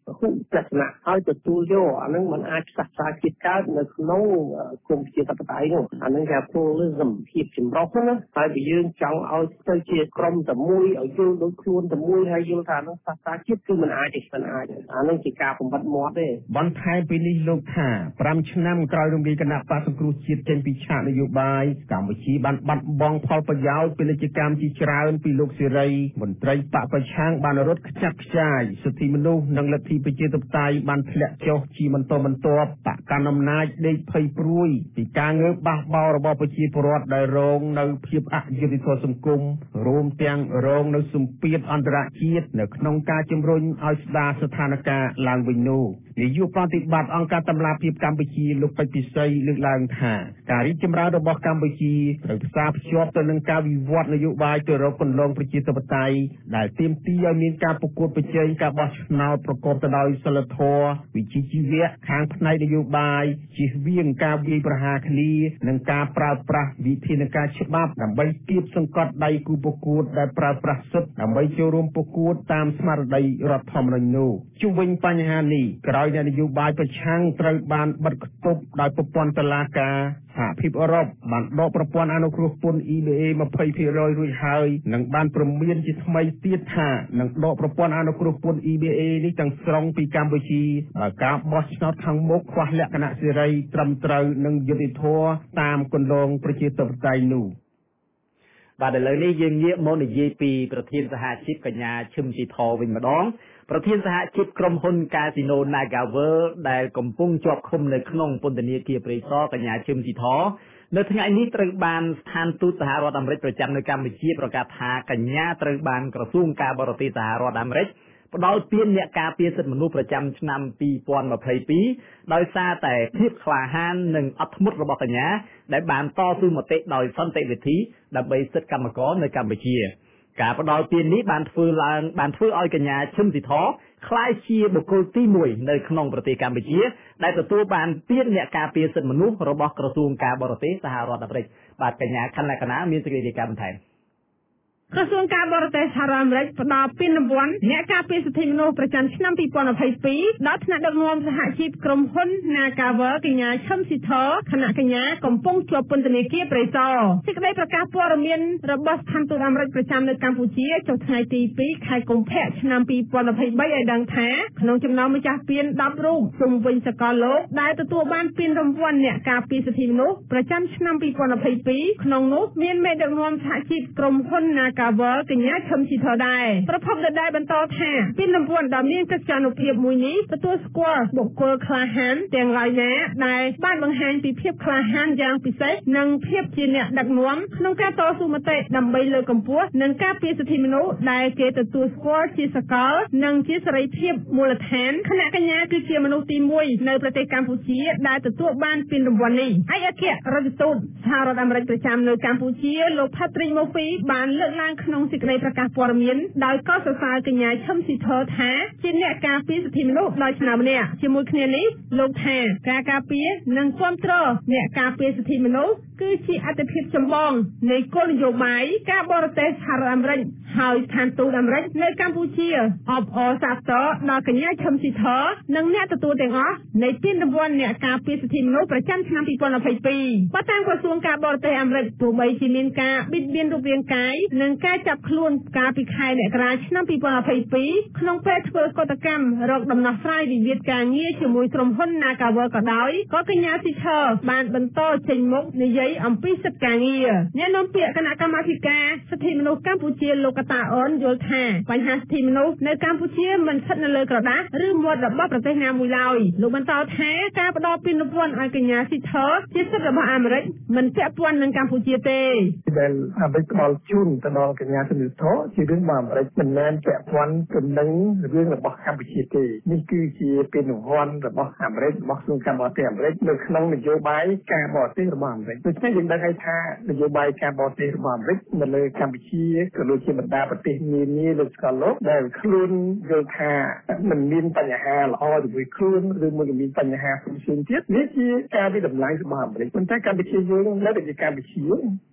ហុទស្សនៈឲ្យទទួលយកអានឹងមិនអាចផ្សះផ្សាជាតិកើតនៅក្នុងគុំជាតបតៃនោះអានឹងគេ pluralism ភាពចម្រុះណាហើយបើយើងចង់ឲ្យទៅជាក្រុមតែមួយឲ្យយល់ដូចខ្លួនតែមួយហើយយល់ថានឹងផ្សះផ្សាជាតិគឺមិនអាចទេមិនអាចអានឹងជាការបំបត្តិមាត់ទេបន្ថែមពីនេះលោកថា5ឆ្នាំក្រោយរំលាយគណៈបកសង្គ្រោះជាតិចេញពីឆាកនយោបាយកម្ពុជាបានបាត់បង់ផលប្រយោជន៍ពាណិជ្ជកម្មជាច្រើនពីលោកសេរីមន្ត្រីបកប្រឆាំងបានរត់ខ្ចាត់ខ្ចាយសិទ្ធិមនុស្សនិងលទ្ធិប្រជាធិបតេយ្យបានធ្លាក់ចុះជាបន្តបន្ទាប់បកកណ្ដាលអំណាចដេកភ័យព្រួយពីការងើបបះបោររបស់ប្រជាពលរដ្ឋដែលរងនៅភាពអយុត្តិធម៌សង្គមរួមទាំងរងនៅសម្ពាធអន្តរជាតិនៅក្នុងការជំរុញឲ្យស្ដារស្ថានភាពឡើងវិញនោះនាយកប្រតិបត្តិអង្គការតម្លាភាពកម្ពុជាលោកពេជ្រពិសីលើកឡើងថាការរីកចម្រើនរបស់កម្ពុជាត្រូវផ្សារភ្ជាប់ទៅនឹងការវិវត្តនយោបាយទៅរកគន្លងប្រជាធិបតេយ្យដែលទាមទារឲ្យមានការប្រកួតប្រជែងការបោះឆ្នោតប្រកបទៅដោយសីលធម៌វិជ្ជាជីវៈខាងផ្នែកនយោបាយជៀសវាងការវាយប្រហារគ្នានិងការប្រើប្រាស់វិធានការច្បាប់ដើម្បីគៀបសង្កត់ដៃគូប្រកួតដែលប្រើប្រាស់សិទ្ធិដើម្បីចូលរួមប្រកួតតាមស្មារតីរដ្ឋធម្មនុញ្ញនោះជុំវិញបញ្ហានេះក្រោយអ្នកនយោបាយប្រឆាំងត្រូវបានបិទគប់ដោយប្រព័ន្ធតុលាការសហភាពអឺរ៉ុបបានដកប្រព័ន្ធអនុគ្រោះពន្ធ EBA 20% រួចហើយនិងបានព្រមានជាថ្មីទៀតថានឹងដកប្រព័ន្ធអនុគ្រោះពន្ធ EBA នេះទាំងស្រុងពីកម្ពុជាបើការបោះឆ្នោតខាងមុខខ្វះលក្ខណៈសេរីត្រឹមត្រូវនិងយុត្តិធម៌តាមគន្លងប្រជាធិបតេយ្យនោះបាទឥឡូវនេះយើងងាកមកនិយាយពីប្រធានសហជីពកញ្ញាឈឹមជីថវិញម្ដងប្រធានសហជីពក្រុមហ៊ុនកាស៊ីណូ Nagaworld ដែលកំពុងជាប់ឃុំនៅក្នុងពន្ធនាគារព្រៃសរកញ្ញាឈឹមជីថនៅថ្ងៃនេះត្រូវបានស្ថានទូតសហរដ្ឋអាមេរិកប្រចាំនៅកម្ពុជាប្រកាសថាកញ្ញាត្រូវបានក្រសួងការបរទេសសហរដ្ឋអាមេរិកផ្ដល់ពានអ្នកការពារសិទ្ធិមនុស្សប្រចាំឆ្នាំ2022ដោយសារតែភាពក្លាហាននិងអត់ធ្មត់របស់កញ្ញាដែលបានតស៊ូមតិដោយសន្តិវិធីដើម្បីសិទ្ធិកម្មករនៅកម្ពុជាការផ្ដល់ពាននេះបានធ្វើឲ្យកញ្ញាឈឹមស៊ីធក្លាយជាបុគ្គលទី1នៅក្នុងប្រទេសកម្ពុជាដែលទទួលបានពានអ្នកការពារសិទ្ធិមនុស្សរបស់ក្រសួងការបរទេសសហរដ្ឋអាមេរិកបាទកញ្ញាខណ្ឌលក្ខណាមានសេចក្តីរាយការណ៍បន្ថែមក្រសួងការបរទេសសហរដ្ឋអាមេរិកផ្ដល់ពានរង្វាន់អ្នកការពារសិទ្ធិមនុស្សប្រចាំឆ្នាំ2022ដល់ថ្នាក់ដឹកនាំសហជីពក្រុមហ៊ុន Nagaworld កញ្ញាឈឹមស៊ីធខណៈកញ្ញាកំពុងជាប់ពន្ធនាគារព្រៃសរសេចក្តីប្រកាសព័ត៌មានរបស់ស្ថានទូតអាមេរិកប្រចាំនៅកម្ពុជាចុះថ្ងៃទី2ខែកុម្ភៈឆ្នាំ2023ឲ្យដឹងថាក្នុងចំណោមម្ចាស់ពាន10រូបជុំវិញសកលលោកដែលទទួលបានពានរង្វាន់អ្នកការពារសិទ្ធិមនុស្សប្រចាំឆ្នាំ2022ក្នុងនោះមានមេដឹកនាំសហជីពក្រុមហ៊ុន Nagaworld កញ្ញាឈឹមស៊ីធដែរប្រពន្ធដដែលបន្តថាពានរង្វាន់ដ៏មានកិត្យានុភាពមួយនេះទទួលស្គាល់បុគ្គលក្លាហានទាំងឡាយណាដែលបានបង្ហាញពីភាពក្លាហានយ៉ាងពិសេសនិងភាពជាអ្នកដឹកនាំក្នុងការតស៊ូមតិដើម្បីលើកកម្ពស់និងការពារសិទ្ធិមនុស្សដែលគេទទួលស្គាល់ជាសកលនិងជាសេរីភាពមូលដ្ឋានគណៈកញ្ញាគឺជាមនុស្សទី1នៅប្រទេសកម្ពុជាដែលទទួលបានពានរង្វាន់នេះឯកអគ្គរដ្ឋទូតសហរដ្ឋអាមេរិកប្រចាំនៅកម្ពុជាលោក Patrick Murphy បានលើកឡើងក្នុងសេចក្តីប្រកាសព័ត៌មានដោយកោតសរសើរកញ្ញាឈឹមស៊ីធថាជាអ្នកការពារសិទ្ធិមនុស្សដោយឆ្នើមម្នាក់ជាមួយគ្នានេះលោកថាការការពារនិងគាំទ្រអ្នកការពារសិទ្ធិមនុស្សគឺជាអត្ថប្រយោជន៍ចម្បងនៃគោលនយោបាយការបរទេសសហរដ្ឋអាមេរិកហើយស្ថានទូតអាមេរិកនៅកម្ពុជាអបអរសាទរដល់កញ្ញាឈឹមស៊ីធនិងអ្នកទទួលទាំងអស់នៃពានរង្វាន់អ្នកការពារសិទ្ធិមនុស្សប្រចាំឆ្នាំ2022បើតាមក្រសួងការបរទេសអាមេរិកទោះបីជាមានការបៀតបៀនរូបរាងកាយនិងការចាប់ខ្លួនកាលពីខែមករាឆ្នាំ2022ក្នុងពេលធ្វើកតកម្មរកដំណោះស្រាយវិវាទការងារជាមួយក្រុមហ៊ុន Nagaworld ក៏ដោយក៏កញ្ញាស៊ីធបានបន្តចេញមុខនិយាយអំពីសិទ្ធិការងារអ្នកនាំពាក្យគណៈកម្មាធិការសិទ្ធិមនុស្សកម្ពុជាលោកកតាអូនយល់ថាបញ្ហាសិទ្ធិមនុស្សនៅកម្ពុជាមិនស្ថិតនៅលើក្រដាសឬមាត់របស់ប្រទេសណាមួយឡើយលោកបន្តថាការផ្ដល់ពានរង្វាន់ឲ្យកញ្ញាស៊ីធជាសិទ្ធិរបស់អាមេរិកមិនពាក់ព័ន្ធនឹងកម្ពុជាទេដែលអាមេរិកផ្ដល់ជូនទៅដល់កញ្ញាស៊ីធជារឿងរបស់អាមេរិកមិនមែនពាក់ព័ន្ធទៅនឹងរឿងរបស់កម្ពុជាទេនេះគឺជាពានរង្វាន់របស់អាមេរិករបស់ក្រសួងការបរទេសអាមេរិកនៅក្នុងនយោបាយការបរទេសរបស់អាមេរិកដូច្នេះយើងដឹងហើយថានយោបាយការបរទេសរបស់អាមេរិកនៅលើកម្ពុជាក៏ដូចជាបណ្ដាប្រទេសនានាលើសកលលោកដែលខ្លួនយល់ថាមិនមានបញ្ហាល្អជាមួយខ្លួនឬមួយក៏មានបញ្ហាផ្សេងទៀតនេះជាការវិតម្លៃរបស់អាមេរិកប៉ុន្តែកម្ពុជាយើងនៅតែជាកម្ពុជា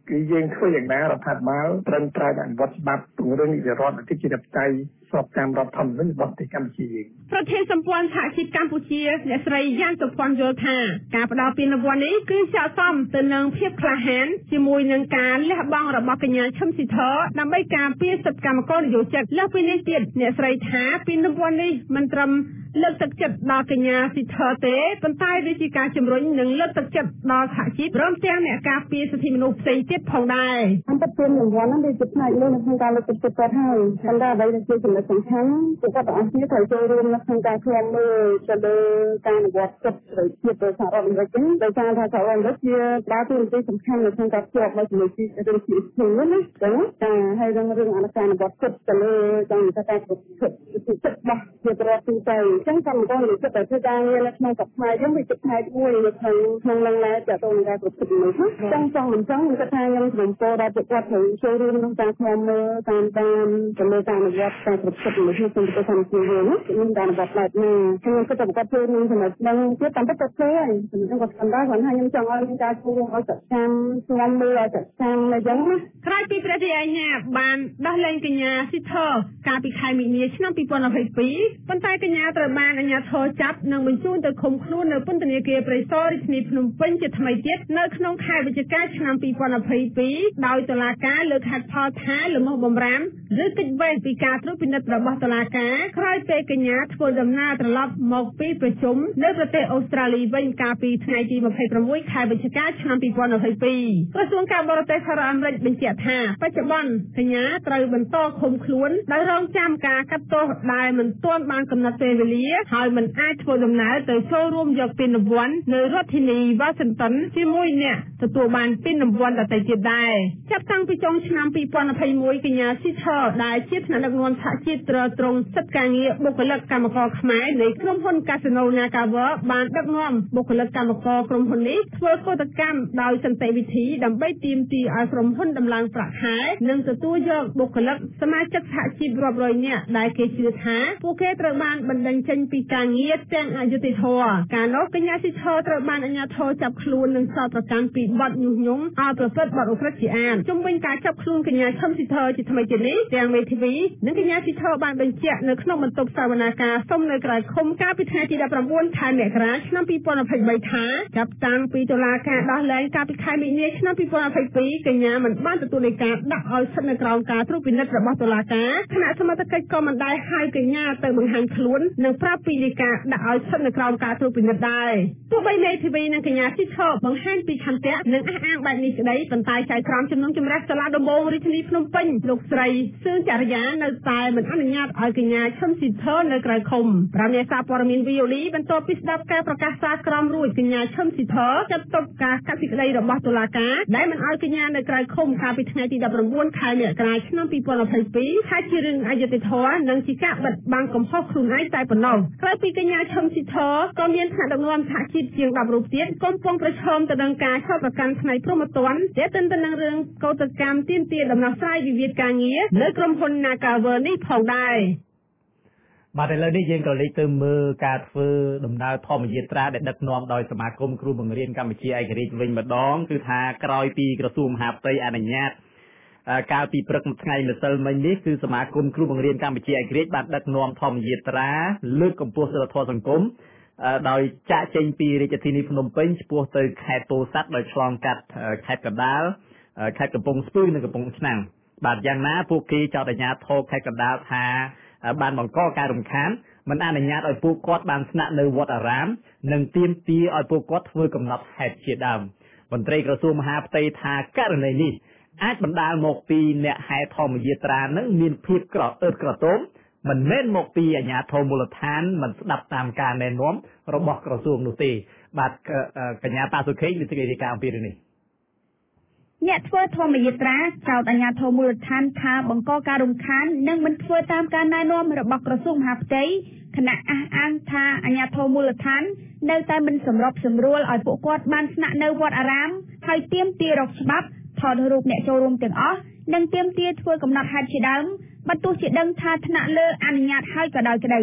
គឺយើងធ្វើយ៉ាងណារដ្ឋាភិបាលត្រឹមត្រូវអនុវត្តច្បាប់ពង្រឹងនីតិរដ្ឋអធិបតេយ្យស្របតាមរដ្ឋធម្មនុញ្ញរបស់ប្រទេសកម្ពុជាយើងប្រធានសម្ព័ន្ធសហជីពកម្ពុជាអ្នកស្រីយ៉ាងសុភ័ណ្ឌយល់ថាការផ្ដល់ពានរង្វាន់នេះគឺស័ក្តិសមទៅនឹងភាពក្លាហានជាមួយនឹងការលះបង់របស់កញ្ញាឈឹមស៊ីធដើម្បីការពារសិទ្ធិកម្មករនិយោជិតលើសពីនេះទៀតអ្នកស្រីថាពានរង្វាន់នេះមិនត្រឹមលើកទឹកចិត្តដល់កញ្ញាស៊ីធទេប៉ុន្តែវាជាការជំរុញនិងលើកទឹកចិត្តដល់សហជីពព្រមទាំងអ្នកការពារសិទ្ធិមនុស្សផ្សេងទៀតផងដែរអង្គពានរង្វាន់នេះជាផ្នែកមួយក្នុងការលើកទឹកចិត្តគាត់ហើយប៉ុន្តែអ្វីដែលជាចំណុចសំខាន់គឺគាត់ទាំងអស់គ្នាត្រូវចូលរួមនៅក្នុងការឃ្លាំមើលទៅលើការអនុវត្តសិទ្ធិសេរីភាពរបស់សហរដ្ឋអាមេរិកនេះដោយសារថាសហរដ្ឋអាមេរិកជាដើរតួនាទីសំខាន់នៅក្នុងការភ្ជាប់នៅជាមួយរឿងជាស្នូលណាចឹងតែហើយរឿងអនុការអនុវត្តសិទ្ធិទៅលើចង់ថាការគ្រប់គ្រងសិទ្ធិរបស់ជាប្រវត្តិទូទៅចឹងកម្មករនិយោជិតដែលធ្វើការងារនៅក្នុងស្រុកខ្មែរយើងវាជាផ្នែកមួយនៅក្នុងនឹងដែរតើតើនឹងការគ្រប់គ្រងនេះចឹងចង់មិនចឹងខ្ញុំគិតថាខ្ញុំជំរុញពលដល់ពួកគាត់ត្រូវចូលរួមក្នុងការឃ្លាំមើលតាមទៅលើការអនុវត្តការគ្រប់គ្រងនៅក្នុងប្រទេសកម្ពុជាយើងមានការអនុវត្តផ្លែកណាខ្ញុំគិតថាគាត់ធ្វើនឹងចំណុចហ្នឹងទៀតតាមពិតទៅធ្វើហើយខ្ញុំគាត់គាត់ថាខ្ញុំចង់ឲ្យមានការចូលរួមឲ្យសកម្មស្ងំមើលឲ្យសកម្មអញ្ចឹងណាក្រោយពីព្រះរាជអាជ្ញាបានដោះលែងកញ្ញាស៊ីធកាលពីខែមីនាឆ្នាំ2022ប៉ុន្តែកញ្ញាត្រូវបានអាជ្ញាធរចាប់និងបញ្ជូនទៅឃុំខ្លួននៅពន្ធនាគារព្រៃសររាជធានីភ្នំពេញជាថ្មីទៀតនៅក្នុងខែវិច្ឆិកាឆ្នាំ2022ដោយតុលាការលើកហេតុផលថាល្មើសបំរាមឬកិច្ចវេះពីការត្រួតពិនិត្យរបស់តុលាការក្រោយពេលកញ្ញាធ្វើដំណើរត្រឡប់មកពីប្រជុំនៅប្រទេសអូស្ត្រាលីវិញកាលពីថ្ងៃទី26ខែវិច្ឆិកាឆ្នាំ2022ក្រសួងការបរទេសសហរដ្ឋអាមេរិកបញ្ជាក់ថាបច្ចុប្បន្នកញ្ញាត្រូវបន្តឃុំខ្លួនដោយរងចាំការកាត់ទោសដែលមិនទាន់បានកំណត់ពេលវេលាហើយមិនអាចធ្វើដំណើរទៅចូលរួមយកពានរង្វាន់នៅរដ្ឋធានី Washington ជាមួយអ្នកទទួលបានពានរង្វាន់ដទៃទៀតដែរចាប់តាំងពីចុងឆ្នាំ2021កញ្ញាស៊ីធដែលជាថ្នាក់ដឹកនាំសហជីពត្រួតត្រងសិទ្ធិការងារបុគ្គលិកកម្មករខ្មែរនៃក្រុមហ៊ុន Casino Nagawer បានដឹកនាំបុគ្គលិកកម្មករក្រុមហ៊ុននេះធ្វើកតកម្មដោយសន្តិវិធីដើម្បីទាមទារឲ្យក្រុមហ៊ុនដំឡើងប្រាក់ខែនិងទទួលយកបុគ្គលិកសមាជិកសហជីពរាប់រយនាក់ដែលគេជឿថាពួកគេត្រូវបានបណ្តេញចេញពីការងារទាំងអយុត្តិធម៌កាលនោះកញ្ញាស៊ីធត្រូវបានអាជ្ញាធរចាប់ខ្លួននិងចោទប្រកាន់ពីបទញុះញង់ឲ្យប្រព្រឹត្តបទឧក្រិដ្ឋជាអាតជុំវិញការចាប់ខ្លួនកញ្ញាឈឹមស៊ីធជាថ្មីទៀតនេះទាំងមេធាវីនិងកញ្ញាស៊ីធបានបញ្ជាក់នៅក្នុងបន្ទប់សវនាការសុំនៅក្រៅឃុំកាលពីថ្ងៃទី19ខែមករាឆ្នាំ2023ថាចាប់តាំងពីតុលាការដោះលែងកាលពីខែមីនាឆ្នាំ2022កញ្ញាមិនបានទទួលនៃការដាក់ឲ្យស្ថិតនៅក្រោមការត្រួតពិនិត្យរបស់តុលាការគណៈសមត្ថកិច្ចក៏មិនដែលហៅកញ្ញាទៅបង្ហាញខ្លួននិងប្រាប់ពីនៃការដាក់ឲ្យស្ថិតនៅក្រោមការត្រួតពិនិត្យដែរទោះបីមេធាវីនិងកញ្ញាស៊ីធបង្ហាញពីខន្ទៈនិងអះអាងបែបនេះក្តីប៉ុន្តែចៅក្រមជំនុំជម្រះសាលាដំបងរាជធានីភ្នំពេញលោកស្រីសឿនចរិយានៅតែមិនអនុញ្ញាតឲ្យកញ្ញាឈឹមស៊ីធនៅក្រៅឃុំប្រាំអ្នកសារព័ត៌មាន VOD បន្ទាប់ពីស្ដាប់ការប្រកាសសារក្រមរួចកញ្ញាឈឹមស៊ីធចាត់ទុកការកាត់សេចក្តីរបស់តុលាការដែលមិនឲ្យកញ្ញានៅក្រៅឃុំកាលពីថ្ងៃទី19ខែមករាឆ្នាំ2022ថាជារឿងអយុត្តិធម៌និងជាការបិទបាំងកំហុសខ្លួនឯងតែប៉ុណ្ណោះក្រៅពីកញ្ញាឈឹមស៊ីធក៏មានថ្នាក់ដឹកនាំសហជីពជាង10រូបទៀតកំពុងប្រឈមទៅនឹងការចោទប្រកាន់ផ្នែកព្រហ្មទណ្ឌទាក់ទិនទៅនឹងរឿងកោតកម្មទាមទារដំណោះស្រាយវិវាទការងារនៅក្រុមហ៊ុន Nagawer នេះផងដែរបាទឥឡូវនេះយើងក៏លេចទៅមើលការធ្វើដំណើរធម្មយាត្រាដែលដឹកនាំដោយសមាគមគ្រូបង្រៀនកម្ពុជាឯករាជ្យវិញម្ដងគឺថាក្រោយពីក្រសួងមហាផ្ទៃអនុញ្ញាតកាលពីព្រឹកថ្ងៃម្សិលមិញនេះគឺសមាគមគ្រូបង្រៀនកម្ពុជាឯករាជ្យបានដឹកនាំធម្មយាត្រាលើកកម្ពស់សិលធម៌សង្គមដោយចាក់ចេញពីរាជធានីភ្នំពេញឆ្ពោះទៅខេត្តពោធិ៍សាត់ដោយឆ្លងកាត់ខេត្តកណ្ដាលខេត្តកំពង់ស្ពឺនិងកំពង់ឆ្នាំងបាទយ៉ាងណាពួកគេចោទអាជ្ញាធរខេត្តកណ្ដាលថាបានបង្កការរំខានមិនអនុញ្ញាតឲ្យពួកគាត់បានស្នាក់នៅវត្តអារាមនិងទាមទារឲ្យពួកគាត់ធ្វើកំណត់ហេតុជាដើមមន្ត្រីក្រសួងមហាផ្ទៃថាករណីនេះអាចបណ្ដាលមកពីអ្នកហែធម្មយាត្រានឹងមានភាពក្រអឺតក្រទមមិនមែនមកពីអាជ្ញាធរមូលដ្ឋានមិនស្ដាប់តាមការណែនាំរបស់ក្រសួងនោះទេបាទកញ្ញាប៉ាសុខេងមានសេចក្តីរាយការណ៍អំពីរឿងនេះអ្នកធ្វើធម្មយាត្រាចោទអាជ្ញាធរមូលដ្ឋានថាបង្កការរំខាននិងមិនធ្វើតាមការណែនាំរបស់ក្រសួងមហាផ្ទៃគណៈអះអាងថាអាជ្ញាធរមូលដ្ឋាននៅតែមិនសម្របសម្រួលឲ្យពួកគាត់បានស្នាក់នៅវត្តអារាមហើយទាមទាររកច្បាប់ថតរូបអ្នកចូលរួមទាំងអស់និងទាមទារធ្វើកំណត់ហេតុជាដើមបើទោះជាដឹងថាថ្នាក់លើអនុញ្ញាតហើយក៏ដោយក្តី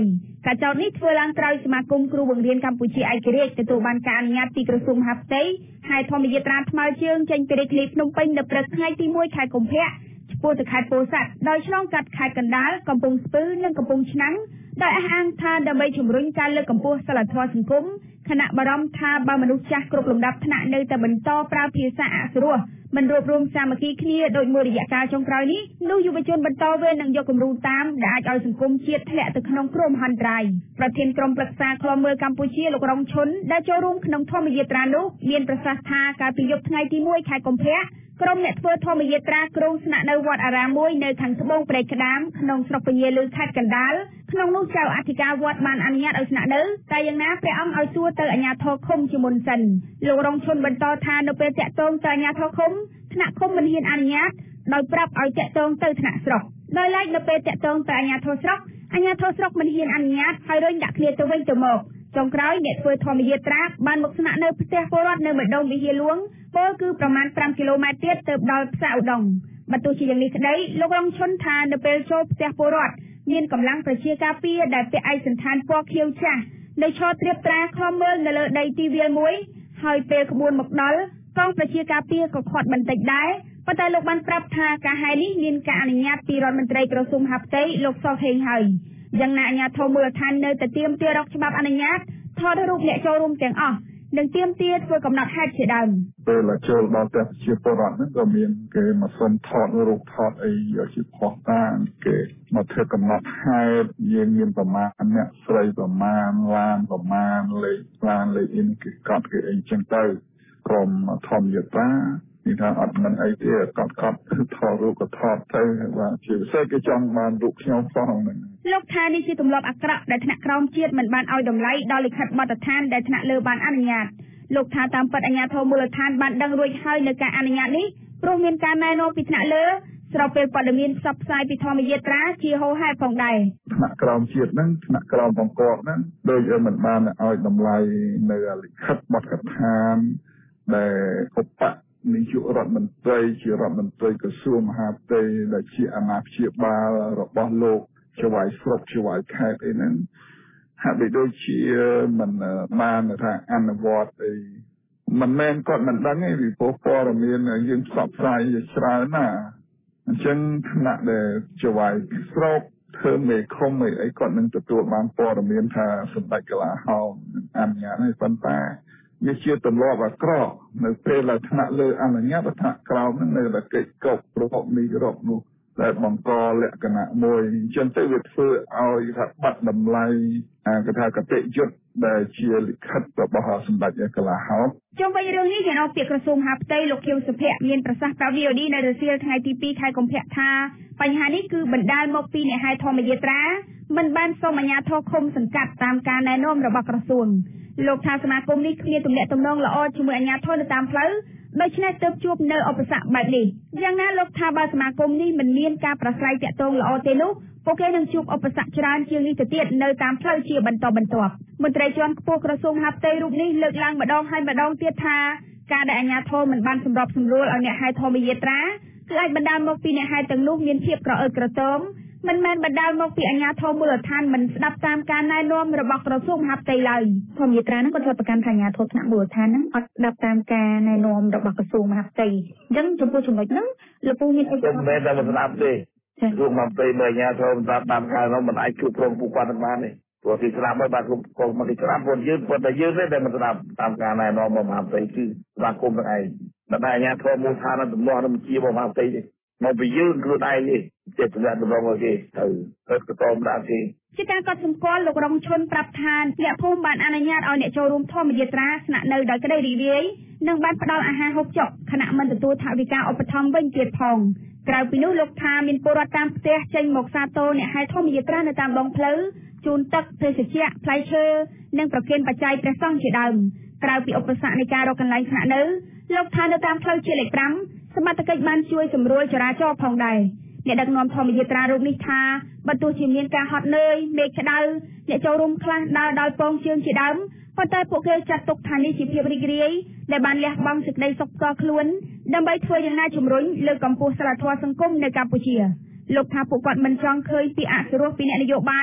ការចោទនេះធ្វើឡើងក្រោយសមាគមគ្រូបង្រៀនកម្ពុជាឯករាជ្យទទួលបានការអនុញ្ញាតពីក្រសួងមហាផ្ទៃហើយធម្មយាត្រាថ្មើរជើងចេញពីរាជធានីភ្នំពេញនៅព្រឹកថ្ងៃទី1 ខែកុម្ភៈឆ្ពោះទៅខេត្តពោធិ៍សាត់ដោយឆ្លងកាត់ខេត្តកណ្ដាលកំពង់ស្ពឺនិងកំពង់ឆ្នាំងដោយអះអាងថាដើម្បីជំរុញការលើកកម្ពស់សីលធម៌សង្គមគណៈបារម្ភថាបើមនុស្សចាស់គ្រប់លំដាប់ថ្នាក់នៅតែបន្តប្រើភាសាអសុរោះមិនរួបរวมសាមគ្គីគ្នាដោយមួយរយៈកាលចុងក្រោយនេះនោះយុវជនបន្តវេននឹងយកគំរូតាមដែលអាចឲ្យសង្គមជាតិធ្លាក់ទៅក្នុងគ្រោះមហន្តរាយប្រធានក្រុមប្រឹក្សាឃ្លាំមើលកម្ពុជាលោករងឈុនដែលចូលរួមក្នុងធម្មយាត្រានោះមានប្រសាសន៍ថាកាលពីយប់ថ្ងៃទី1 ខែកុម្ភៈក្រុមអ្នកធ្វើធម្មយាត្រាគ្រងស្នាក់នៅវត្តអារាមមួយនៅខាងត្បូងព្រែកក្តាមក្នុងស្រុកពញាលឺខេត្តកណ្ដាលក្នុងនោះចៅអធិការវត្តបានអនុញ្ញាតឲ្យស្នាក់នៅតែយ៉ាងណាព្រះអង្គឲ្យសួរទៅអាជ្ញាធរឃុំជាមុនសិនលោករងឈុនបន្តថានៅពេលតាក់ទងទៅអាជ្ញាធរឃុំថ្នាក់ឃុំមិនហ៊ានអនុញ្ញាតដោយប្រាប់ឲ្យតាក់ទងទៅថ្នាក់ស្រុកដោយឡែកនៅពេលតាក់ទងទៅអាជ្ញាធរស្រុកមិនហ៊ានអនុញ្ញាតហើយរុញដាក់គ្នាទៅវិញទៅមកចុងក្រោយអ្នកធ្វើធម្មយាត្រាបានមកស្នាក់នៅផ្ទះពលរដ្ឋនៅម្ដុំវិហារលួងពលគឺប្រមាណ5 គីឡូម៉ែត្រទៀតទើបដល់ផ្សារឧដុង្គបើទោះជាយ៉ាងនេះក្តីលោករងឈុនថានៅពេលចូលផ្ទះពលរដ្ឋមានកម្លាំងប្រជាការពារដែលពាក់ឯកសណ្ឋានពណ៌ខៀវចាស់នៅឈរត្រៀបត្រាឃ្លាំមើលនៅលើដីទីវាលមួយហើយពេលក្បួនមកដល់កងប្រជាការពារក៏ខាត់បន្តិចដែរប៉ុន្តែលោកបានប្រាប់ថាការហែនេះមានការអនុញ្ញាតពីរដ្ឋមន្ត្រីក្រសួងមហាផ្ទៃលោកសុខហេងហើយយ៉ាងណាអាជ្ញាធរមូលដ្ឋាននៅតែទាមទាររកច្បាប់អនុញ្ញាតថតរូបអ្នកចូលរួមទាំងអស់និងទាមទារធ្វើកំណត់ហេតុជាដើមពេលចូលដល់ផ្ទះជាពលរដ្ឋហ្នឹងក៏មានគេមកសុំថតរូបថតអីយកជាផុសតាងគេមកធ្វើកំណត់ហេតុយើងមានប្រមាណអ្នកស្រីប្រមាណឡានប្រមាណលេខឡានលេខអ៊ីនគេកត់គេអីចឹងទៅក្រុមធម្មយាត្រានិយាយថាអត់មិនអីទេកត់ថតរូបក៏ថតទៅបាទជាពិសេសគេចង់បានរូបខ្ញុំផងហ្នឹងលោកថានេះជាទម្លាប់អាក្រក់ដែលថ្នាក់ក្រោមជាតិមិនបានឲ្យតម្លៃដល់លិខិតបទដ្ឋានដែលថ្នាក់លើបានអនុញ្ញាតលោកថាតាមពិតអាជ្ញាធរមូលដ្ឋានបានដឹងរួចហើយនៅការអនុញ្ញាតនេះព្រោះមានការណែនាំពីថ្នាក់លើស្របពេលព័ត៌មានផ្សព្វផ្សាយពីធម្មយាត្រាជាហូរហែផងដែរថ្នាក់ក្រោមជាតិហ្នឹងថ្នាក់ក្រោមបង្គាប់ហ្នឹងដូចមិនបានឲ្យតម្លៃនៅលិខិតបទដ្ឋានដែលឧបនាយករដ្ឋមន្ត្រីជារដ្ឋមន្ត្រីក្រសួងមហាផ្ទៃដែលជាអាណាព្យាបាលរបស់លោកជាវាយស្រុកជាវាយខេត្តអីហ្នឹងហាក់បីដូចជាមិនបានថាអនុវត្តអីមិនមែនគាត់មិនដឹងទេពីព័ត៌មានយើងផ្សព្វផ្សាយច្រើនណាស់អញ្ចឹងថ្នាក់ដែលជាវាយស្រុកធ្វើមេឃុំអីគាត់នឹងទទួលបានព័ត៌មានថាសម្ដេចកលាហោមអនុញ្ញាតឲ្យប៉ុន្តែវាជាទម្លាប់អាក្រក់នៅពេលដែលថ្នាក់លើអនុញ្ញាតថ្នាក់ក្រោមនឹងនៅតែកិច្ចកុបរបបនេះរបនោះដែលបង្កលក្ខណៈមួយអញ្ចឹងទៅវាធ្វើឲ្យថាបាត់តម្លៃគេថាកតិយុត្តដែលជាលិខិតរបស់សម្ដេចកលាហោមជុំវិញរឿងនេះអ្នកនាំពាក្យក្រសួងមហាផ្ទៃលោកខៀវសុភ័ក្រមានប្រសាសន៍ប្រាប់ VOD នៅរសៀលថ្ងៃទី2 ខែកុម្ភៈថាបញ្ហានេះគឺបណ្ដាលមកពីអ្នកហែធម្មយាត្រាមិនបានសូមអាជ្ញាធរឃុំសង្កាត់តាមការណែនាំរបស់ក្រសួងលោកថាសមាគមនេះគ្មានទំនាក់ទំនងល្អជាមួយអាជ្ញាធរនៅតាមផ្លូវដូច្នេះទើបជួបនៅឧបសគ្គបែបនេះយ៉ាងណាលោកថាបើសមាគមនេះមិនមានការប្រស្រ័យទាក់ទងល្អទេនោះពួកគេនឹងជួបឧបសគ្គច្រើនជាងនេះទៅទៀតនៅតាមផ្លូវជាបន្តបន្ទាប់មន្ត្រីជាន់ខ្ពស់ក្រសួងមហាផ្ទៃរូបនេះលើកឡើងម្ដងហើយម្ដងទៀតថាការដែលអាជ្ញាធរមិនបានសម្របសម្រួលឲ្យអ្នកហែធម្មយាត្រាគឺអាចបណ្ដាលមកពីអ្នកហែទាំងនោះមានភាពក្រអឺតក្រទមមិនមែនបណ្ដាលមកពីអាជ្ញាធរមូលដ្ឋានមិនស្ដាប់តាមការណែនាំរបស់ក្រសួងមហាផ្ទៃឡើយធម្មយាត្រាហ្នឹងគាត់ប្រកាន់ថាអាជ្ញាធរថ្នាក់មូលដ្ឋានហ្នឹងអត់ស្ដាប់តាមការណែនាំរបស់ក្រសួងមហាផ្ទៃអញ្ចឹងចំពោះចំណុចហ្នឹងលោកពូមានអីមិនមែនតែមិនស្ដាប់ទេក្រសួងមហាផ្ទៃមើលអាជ្ញាធរមិនស្ដាប់តាមការណែនាំមិនអាចគ្រប់គ្រងពួកគាត់បានទេព្រោះគេស្ដាប់ហើយបាទគ្រប់មកគេស្ដាប់ពួកយើងប៉ុន្តែយើងទេតែមិនស្ដាប់តាមការណែនាំរបស់មហាផ្ទៃគឺស្ដាប់គុំនឹងឯងតែអាជ្ញាធរមូលដ្ឋាននឹងទំនាស់នឹងជារបស់មហាផ្ទៃទេមកពីយើងខ្លួនឯងនេះចិត្តសម្រាប់របស់គេទៅក៏តមដាក់គេជាការកត់សម្គាល់លោករងឈុនប្រាប់ថាអ្នកភូមិបានអនុញ្ញាតឲ្យអ្នកចូលរួមធម្មយាត្រាស្នាក់នៅដោយក្តីរីករាយនិងបានផ្ដល់អាហារហូបចុកខណៈមិនទទួលថវិកាឧបត្ថម្ភវិញទៀតផងក្រៅពីនោះលោកថាមានពលរដ្ឋតាមផ្ទះចេញមកសាទរអ្នកហែធម្មយាត្រានៅតាមដងផ្លូវជូនទឹកភេសជ្ជៈផ្លែឈើនិងប្រគេនបច្ច័យព្រះសង្ឃជាដើមក្រៅពីឧបសគ្គនៃការរកកន្លែងស្នាក់នៅលោកថានៅតាមផ្លូវជាតិលេខ5សមត្ថកិច្ចបានជួយសម្រួលចរាចរណ៍ផងដែរអ្នកដឹកនាំធម្មយាត្រារូបនេះថាបើទោះជាមានការហត់នឿយមេឃក្តៅអ្នកចូលរួមខ្លះដើរដោយពងជើងជាដើមប៉ុន្តែពួកគេចាត់ទុកថានេះជាភាពរីករាយដែលបានលះបង់សេចក្តីសុខផ្ទាល់ខ្លួនដើម្បីធ្វើយ៉ាងណាជំរុញលើកកម្ពស់សីលធម៌សង្គមនៅកម្ពុជាលោកថាពួកគាត់មិនចង់ឃើញពីអសុរោះពីអ្នកនយោបាយ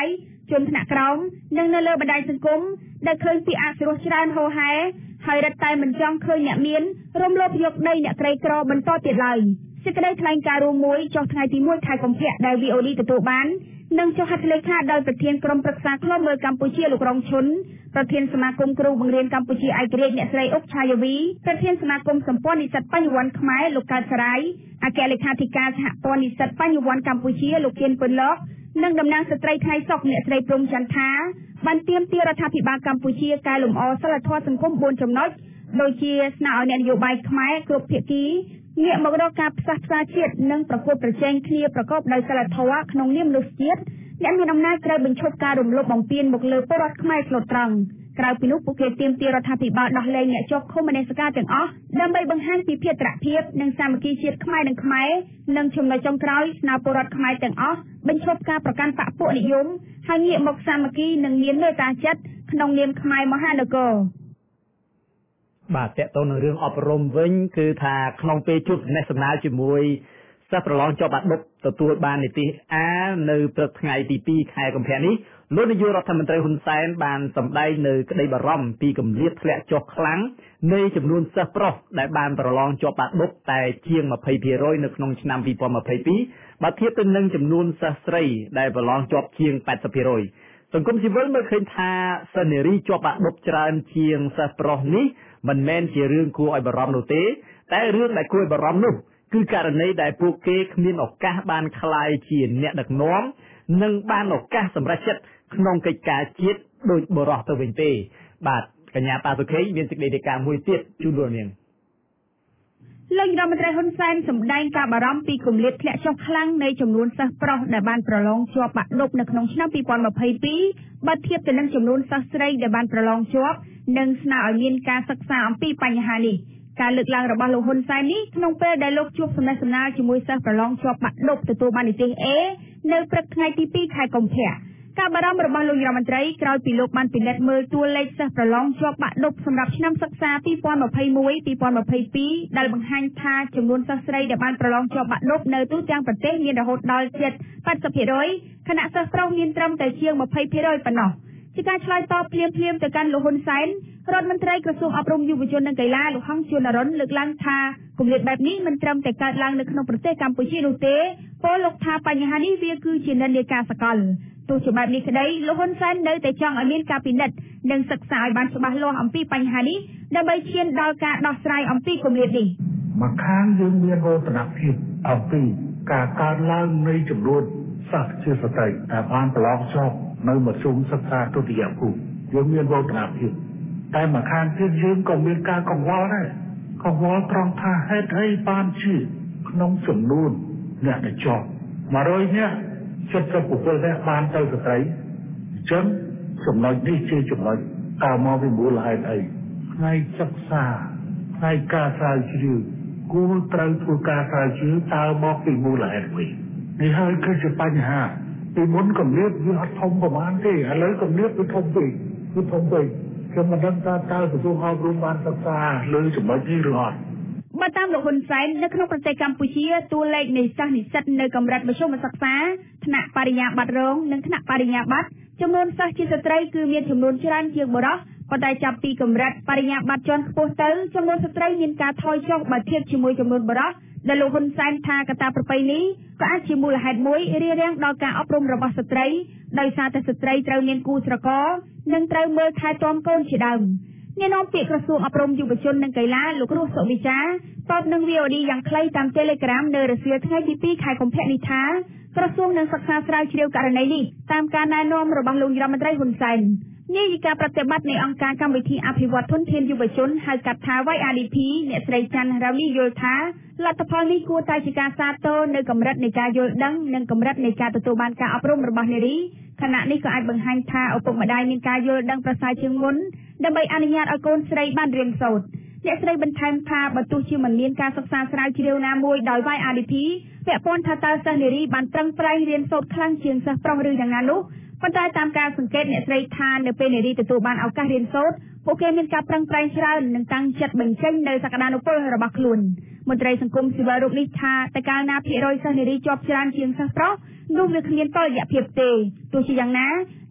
ជនថ្នាក់ក្រោមនិងនៅលើបណ្ដាញសង្គមដែលឃើញពីអសិរោះច្រើនហូរហែហើយរត់តែមិនចង់ឃើញអ្នកមានរំលោភយកដីអ្នកក្រីក្របន្តទៀតឡើយសេចក្តីថ្លែងការណ៍រួមមួយចុះថ្ងៃទី1ខែកុម្ភៈដែល VOD ទទួលបាននិងចុះហត្ថលេខាដោយប្រធានក្រុមប្រឹក្សាឃ្លាំមើលកម្ពុជាលោករងឈុនប្រធានសមាគមគ្រូបង្រៀនកម្ពុជាឯករាជ្យអ្នកស្រីអុកឆាយាវីប្រធានសមាគមសម្ព័ន្ធនិស្សិតបញ្ញវន្តខ្មែរលោកកើតសរាយអគ្គលេខាធិការសហព័ន្ធនិស្សិតបញ្ញវន្តកម្ពុជាលោកគៀនពន្លកនិងតំណាងស្ត្រីថ្ងៃសុខអ្នកស្រីព្រំចន្ទថាបានទាមទាររដ្ឋាភិបាលកម្ពុជាកែលម្អសីលធម៌សង្គម4ចំណុចដូចជាស្នើឲ្យអ្នកនយោបាយខ្មែរគ្រប់ភាគីងាកមករកការផ្សះផ្សាជាតិនិងប្រកួតប្រជែងគ្នាប្រកបដោយសីលធម៌ក្នុងនាមមនុស្សជាតិអ្នកមានអំណាចត្រូវបញ្ឈប់ការរំលោភបំពានមកលើពលរដ្ឋខ្មែរស្លូតត្រង់ក្រៅពីនោះពួកគេទាមទាររដ្ឋាភិបាលដោះលែងអ្នកជាប់ឃុំមនសិការទាំងអស់ដើម្បីបង្ហាញពីភាពត្រភាពនិងសាមគ្គីជាតិខ្មែរនិងខ្មែរនិងចំណុចចុងក្រោយស្នើពលរដ្ឋខ្មែរទាំងអស់បញ្ឈប់ការប្រកាន់បកពួកនិយមហើយងាកមកសាមគ្គីនិងមានមេត្តាចិត្តក្នុងនាមខ្មែរមហានគរបាទតើតើនៅរឿងអប់រំវិញគឺថាក្នុងពេលជួបសំណេះសំណាលជាមួយសិស្សប្រឡងជាប់បាក់ឌុបទទួលបាននីតិ A នៅព្រឹកថ្ងៃទី2ខែកុម្ភៈនេះលោកនាយករដ្ឋមន្ត្រីហ៊ុនសែនបានសម្ដែងនៅក្តីបារម្ភពីគម្លាតធ្លាក់ចុះខ្លាំងនៃចំនួនសិស្សប្រុសដែលបានប្រឡងជាប់បាក់ឌុបតែជាង 20% នៅក្នុងឆ្នាំ 2022 បើធៀបទៅនឹងចំនួនសិស្សស្រីដែលប្រឡងជាប់ជាង 80%សង្គមស៊ីវិលមើលឃើញថាសិស្សនារីជាប់បាក់ឌុបច្រើនជាងសិស្សប្រុសនេះមិនមែនជារឿងគួរឲ្យបារម្ភនោះទេតែរឿងដែលគួរឲ្យបារម្ភនោះគឺករណីដែលពួកគេគ្មានឱកាសបានក្លាយជាអ្នកដឹកនាំនិងបានឱកាសសម្រេចចិត្តក្នុងកិច្ចការជាតិដោយបរិះទៅវិញទេបាទកញ្ញាប៉ាសុខេមានសេចក្តីរាយការណ៍មួយទៀតជូនលោកនាងលោករដ្ឋមន្ត្រីហ៊ុនសែនសម្ដែងការបារម្ភពីគម្លាតធ្លាក់ចុះខ្លាំងនៃចំនួនសិស្សប្រុសដែលបានប្រឡងជាប់បាក់ឌុបនៅក្នុងឆ្នាំ 2022 បើធៀបទៅនឹងចំនួនសិស្សស្រីដែលបានប្រឡងជាប់និងស្នើឲ្យមានការសិក្សាអំពីបញ្ហានេះការលើកឡើងរបស់លោកហ៊ុនសែននេះក្នុងពេលដែលលោកជួបសំណេះសំណាលជាមួយសិស្សប្រឡងជាប់បាក់ឌុបទទួលបាននីតិ A នៅព្រឹកថ្ងៃទី2ខែកុម្ភៈការបារម្ភរបស់លោករដ្ឋមន្ត្រីក្រោយពីលោកបានពិនិត្យមើលតួលេខសិស្សប្រឡងជាប់បាក់ឌុបសម្រាប់ឆ្នាំសិក្សា 2021-2022 ដែលបង្ហាញថាចំនួនសិស្សស្រីដែលបានប្រឡងជាប់បាក់ឌុបនៅទូទាំងប្រទេសមានរហូតដល់ជិត 80% ខណៈសិស្សប្រុសមានត្រឹមតែជាង 20% ប៉ុណ្ណោះជាការឆ្លើយតបភ្លាមៗទៅកាន់លោកហ៊ុនសែនរដ្ឋមន្ត្រីក្រសួងអប់រំយុវជននិងកីឡាលោកហងជួននរុនលើកឡើងថាគម្លាតបែបនេះមិនត្រឹមតែកើតឡើងនៅក្នុងប្រទេសកម្ពុជានោះទេពលលោកថាបញ្ហានេះវាគឺជានិន្នាការសកលទោះជាបែបនេះក្តីលោកហ៊ុនសែននៅតែចង់ឲ្យមានការពិនិត្យនិងសិក្សាឲ្យបានច្បាស់លាស់អំពីបញ្ហានេះដើម្បីឈានដល់ការដោះស្រាយអំពីគម្លាតនេះមកខាងយើងមានវឌ្ឍនភាពអំពីការកើនឡើងនៃចំនួនសិស្សជាស្ត្រីដែលបានប្រឡងជាប់នៅមធ្យមសិក្សាទុតិយភូមិយើងមានវឌ្ឍនភាពតែមកខាងទៀតយើងក៏មានការកង្វល់ដែរកង្វល់ត្រង់ថាហេតុអីបានជាក្នុងចំនួនអ្នកដែលជាប់100នាក់77នាក់បានទៅស្ត្រីអញ្ចឹងចំណុចនេះជាចំណុចតើមកពីមូលហេតុអីថ្ងៃសិក្សាថ្ងៃការស្រាវជ្រាវគួរត្រូវធ្វើការស្រាវជ្រាវតើមកពីមូលហេតុអ្វីនេះហើយគឺជាបញ្ហាពីមុនគម្លាតវាអត់ធំប្រហែលទេឥឡូវគម្លាតវាធំពេកខ្ញុំមិនដឹងថាតើក្រសួងអប់រំបានសិក្សាលើចំណុចនេះឬអត់បើតាមលោកហ៊ុនសែននៅក្នុងប្រទេសកម្ពុជាតួលេខនៃសិស្សនិស្សិតនៅកម្រិតមធ្យមសិក្សាថ្នាក់បរិញ្ញាបត្ររងនិងថ្នាក់បរិញ្ញាបត្រចំនួនសិស្សជាស្ត្រីគឺមានចំនួនច្រើនជាងបុរសប៉ុន្តែចាប់ពីកម្រិតបរិញ្ញាបត្រជាន់ខ្ពស់ទៅចំនួនស្ត្រីមានការថយចុះបើធៀបជាមួយចំនួនបុរសដែលលោកហ៊ុនសែនថាកត្តាប្រពៃណីក៏អាចជាមូលហេតុមួយរារាំងដល់ការអប់រំរបស់ស្ត្រីដោយសារតែស្ត្រីត្រូវមានគូស្រករនិងត្រូវមើលថែទាំកូនជាដើមអ្នកនាំពាក្យក្រសួងអប់រំយុវជននិងកីឡាលោករស់សុវិចាតបនឹង VOD យ៉ាងខ្លីតាម Telegram នៅរសៀលថ្ងៃទី2ខែកុម្ភៈនេះថាក្រសួងនឹងសិក្សាស្រាវជ្រាវករណីនេះតាមការណែនាំរបស់លោករដ្ឋមន្ត្រីហ៊ុនសែននាយិកាប្រតិបត្តិនៃអង្គការកម្មវិធីអភិវឌ្ឍធនធានយុវជនហៅកាត់ថា YRDP អ្នកស្រីច័ន្ទរាវីយល់ថាលទ្ធផលនេះគួរតែជាការសាទរនៅកម្រិតនៃការយល់ដឹងនិងកម្រិតនៃការទទួលបានការអប់រំរបស់នារីខណៈនេះក៏អាចបង្ហាញថាឪពុកម្ដាយមានការយល់ដឹងប្រសើរជាងមុនដើម្បីអនុញ្ញាតឲ្យកូនស្រីបានរៀនសូត្រអ្នកស្រីបន្ថែមថាបើទោះជាមិនមានការសិក្សាស្រាវជ្រាវណាមួយដោយ YRDP ពាក់ព័ន្ធថាតើសិស្សនារីបានប្រឹងប្រែងរៀនសូត្រខ្លាំងជាងសិស្សប្រុសឬយ៉ាងណានោះប៉ុន្តែតាមការសង្កេតអ្នកស្រីថានៅពេលនារីទទួលបានឱកាសរៀនសូត្រពួកគេមានការប្រឹងប្រែងច្រើននិងតាំងចិត្តបញ្ចេញនៅសក្តានុពលរបស់ខ្លួនមន្ត្រីសង្គមស៊ីវិលរូបនេះថាតែកាលណាភាគរយសិស្សនារីជាប់ច្រើនជាងសិស្សប្រុសនោះវាគ្មានតុល្យភាពទេទោះជាយ៉ាងណា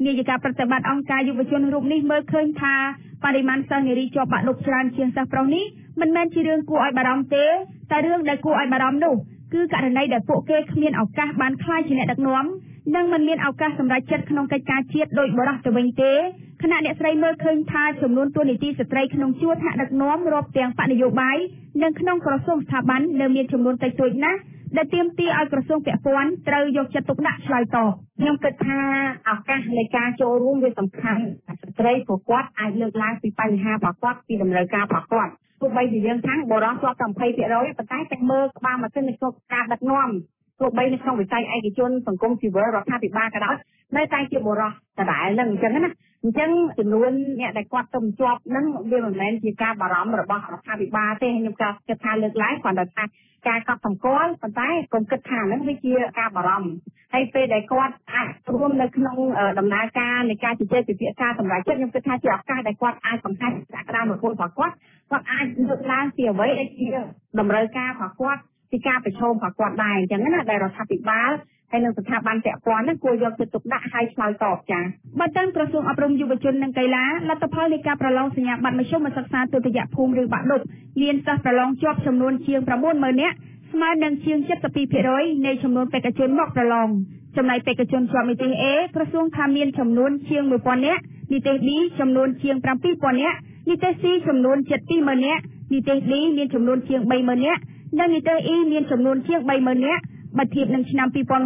នាយិកាប្រតិបត្តិអង្គការយុវជនរូបនេះមើលឃើញថាបរិមាណសិស្សនារីជាប់បាក់ឌុបច្រើនជាងសិស្សប្រុសនេះមិនមែនជារឿងគួរឲ្យបារម្ភទេតែរឿងដែលគួរឲ្យបារម្ភនោះគឺករណីដែលពួកគេគ្មានឱកាសបានក្លាយជាអ្នកដឹកនាំនិងមិនមានឱកាសសម្រេចចិត្តក្នុងកិច្ចការជាតិដោយបរិសុទ្ធទៅវិញទេខណៈអ្នកស្រីមើលឃើញថាចំនួនតួនាទីស្ត្រីក្នុងជួរថ្នាក់ដឹកនាំរាប់ទាំងបកនយោបាយនិងក្នុងក្រសួងស្ថាប័ននៅមានចំនួនតិចតួចណាស់ដែលទាមទារឲ្យក្រសួងពាក់ព័ន្ធត្រូវយកចិត្តទុកដាក់ឆ្លើយតបខ្ញុំគិតថាឱកាសនៃការចូលរួមវាសំខាន់ស្ត្រីពួកគាត់អាចលើកឡើងពីបញ្ហារបស់គាត់ពីតម្រូវការរបស់គាត់ទោះបីជាយើងខាងបរិសុទ្ធជាប់តែ 20% ប៉ុន្តែតែមើលក្បាលម៉ាស៊ីននៃការដឹកនាំទោះបីនៅក្នុងវិស័យឯកជនសង្គមស៊ីវិលរដ្ឋាភិបាលក៏ដោយនៅតែជាបរិសុទ្ធដដែលនឹងអញ្ចឹងណាអញ្ចឹងចំនួនអ្នកដែលគាត់ទៅជាប់នឹងវាមិនមែនជាការបារម្ភរបស់រដ្ឋាភិបាលទេខ្ញុំគិតថាលើកឡើងគ្រាន់តែថាការកត់សម្គាល់ប៉ុន្តែកុំគិតថាហ្នឹងវាជាការបារម្ភហើយពេលដែលគាត់អាចរួមនៅក្នុងដំណើរការនៃការជជែកពិភាក្សាសម្រាប់ចិត្តខ្ញុំគិតថាជាឱកាសដែលគាត់អាចបង្ហាញសក្តានុពលរបស់គាត់អាចលើកឡើងពីអ្វីដែលជាតម្រូវការរបស់គាត់ពីការប្រឈមរបស់គាត់ដែរអញ្ចឹងណាដែលរដ្ឋាភិបាលហើយនឹងស្ថាប័នពាក់ព័ន្ធនឹងគួរយកចិត្តទុកដាក់ឲ្យឆ្លើយតបចា៎បើតាមក្រសួងអប់រំយុវជននិងកីឡាលទ្ធផលនៃការប្រឡងសញ្ញាបត្រមធ្យមសិក្សាទុតិយភូមិឬបាក់ឌុបមានសិស្សប្រឡងជាប់ចំនួនជាង 90000 នាក់ស្មើនឹងជាង 72% នៃចំនួនបេក្ខជនមកប្រឡងចំណែកបេក្ខជនជាប់និទេស A ក្រសួងថាមានចំនួនជាង 1000 នាក់និទេស B ចំនួនជាង 7000 នាក់និទេស C ចំនួនជិត 20000 នាក់និទេស D មានចំនួនជាង 30000 នាក់និងនិទេស E មានចំនួនជាង 30000 នាក់បើធៀបនឹងឆ្នាំ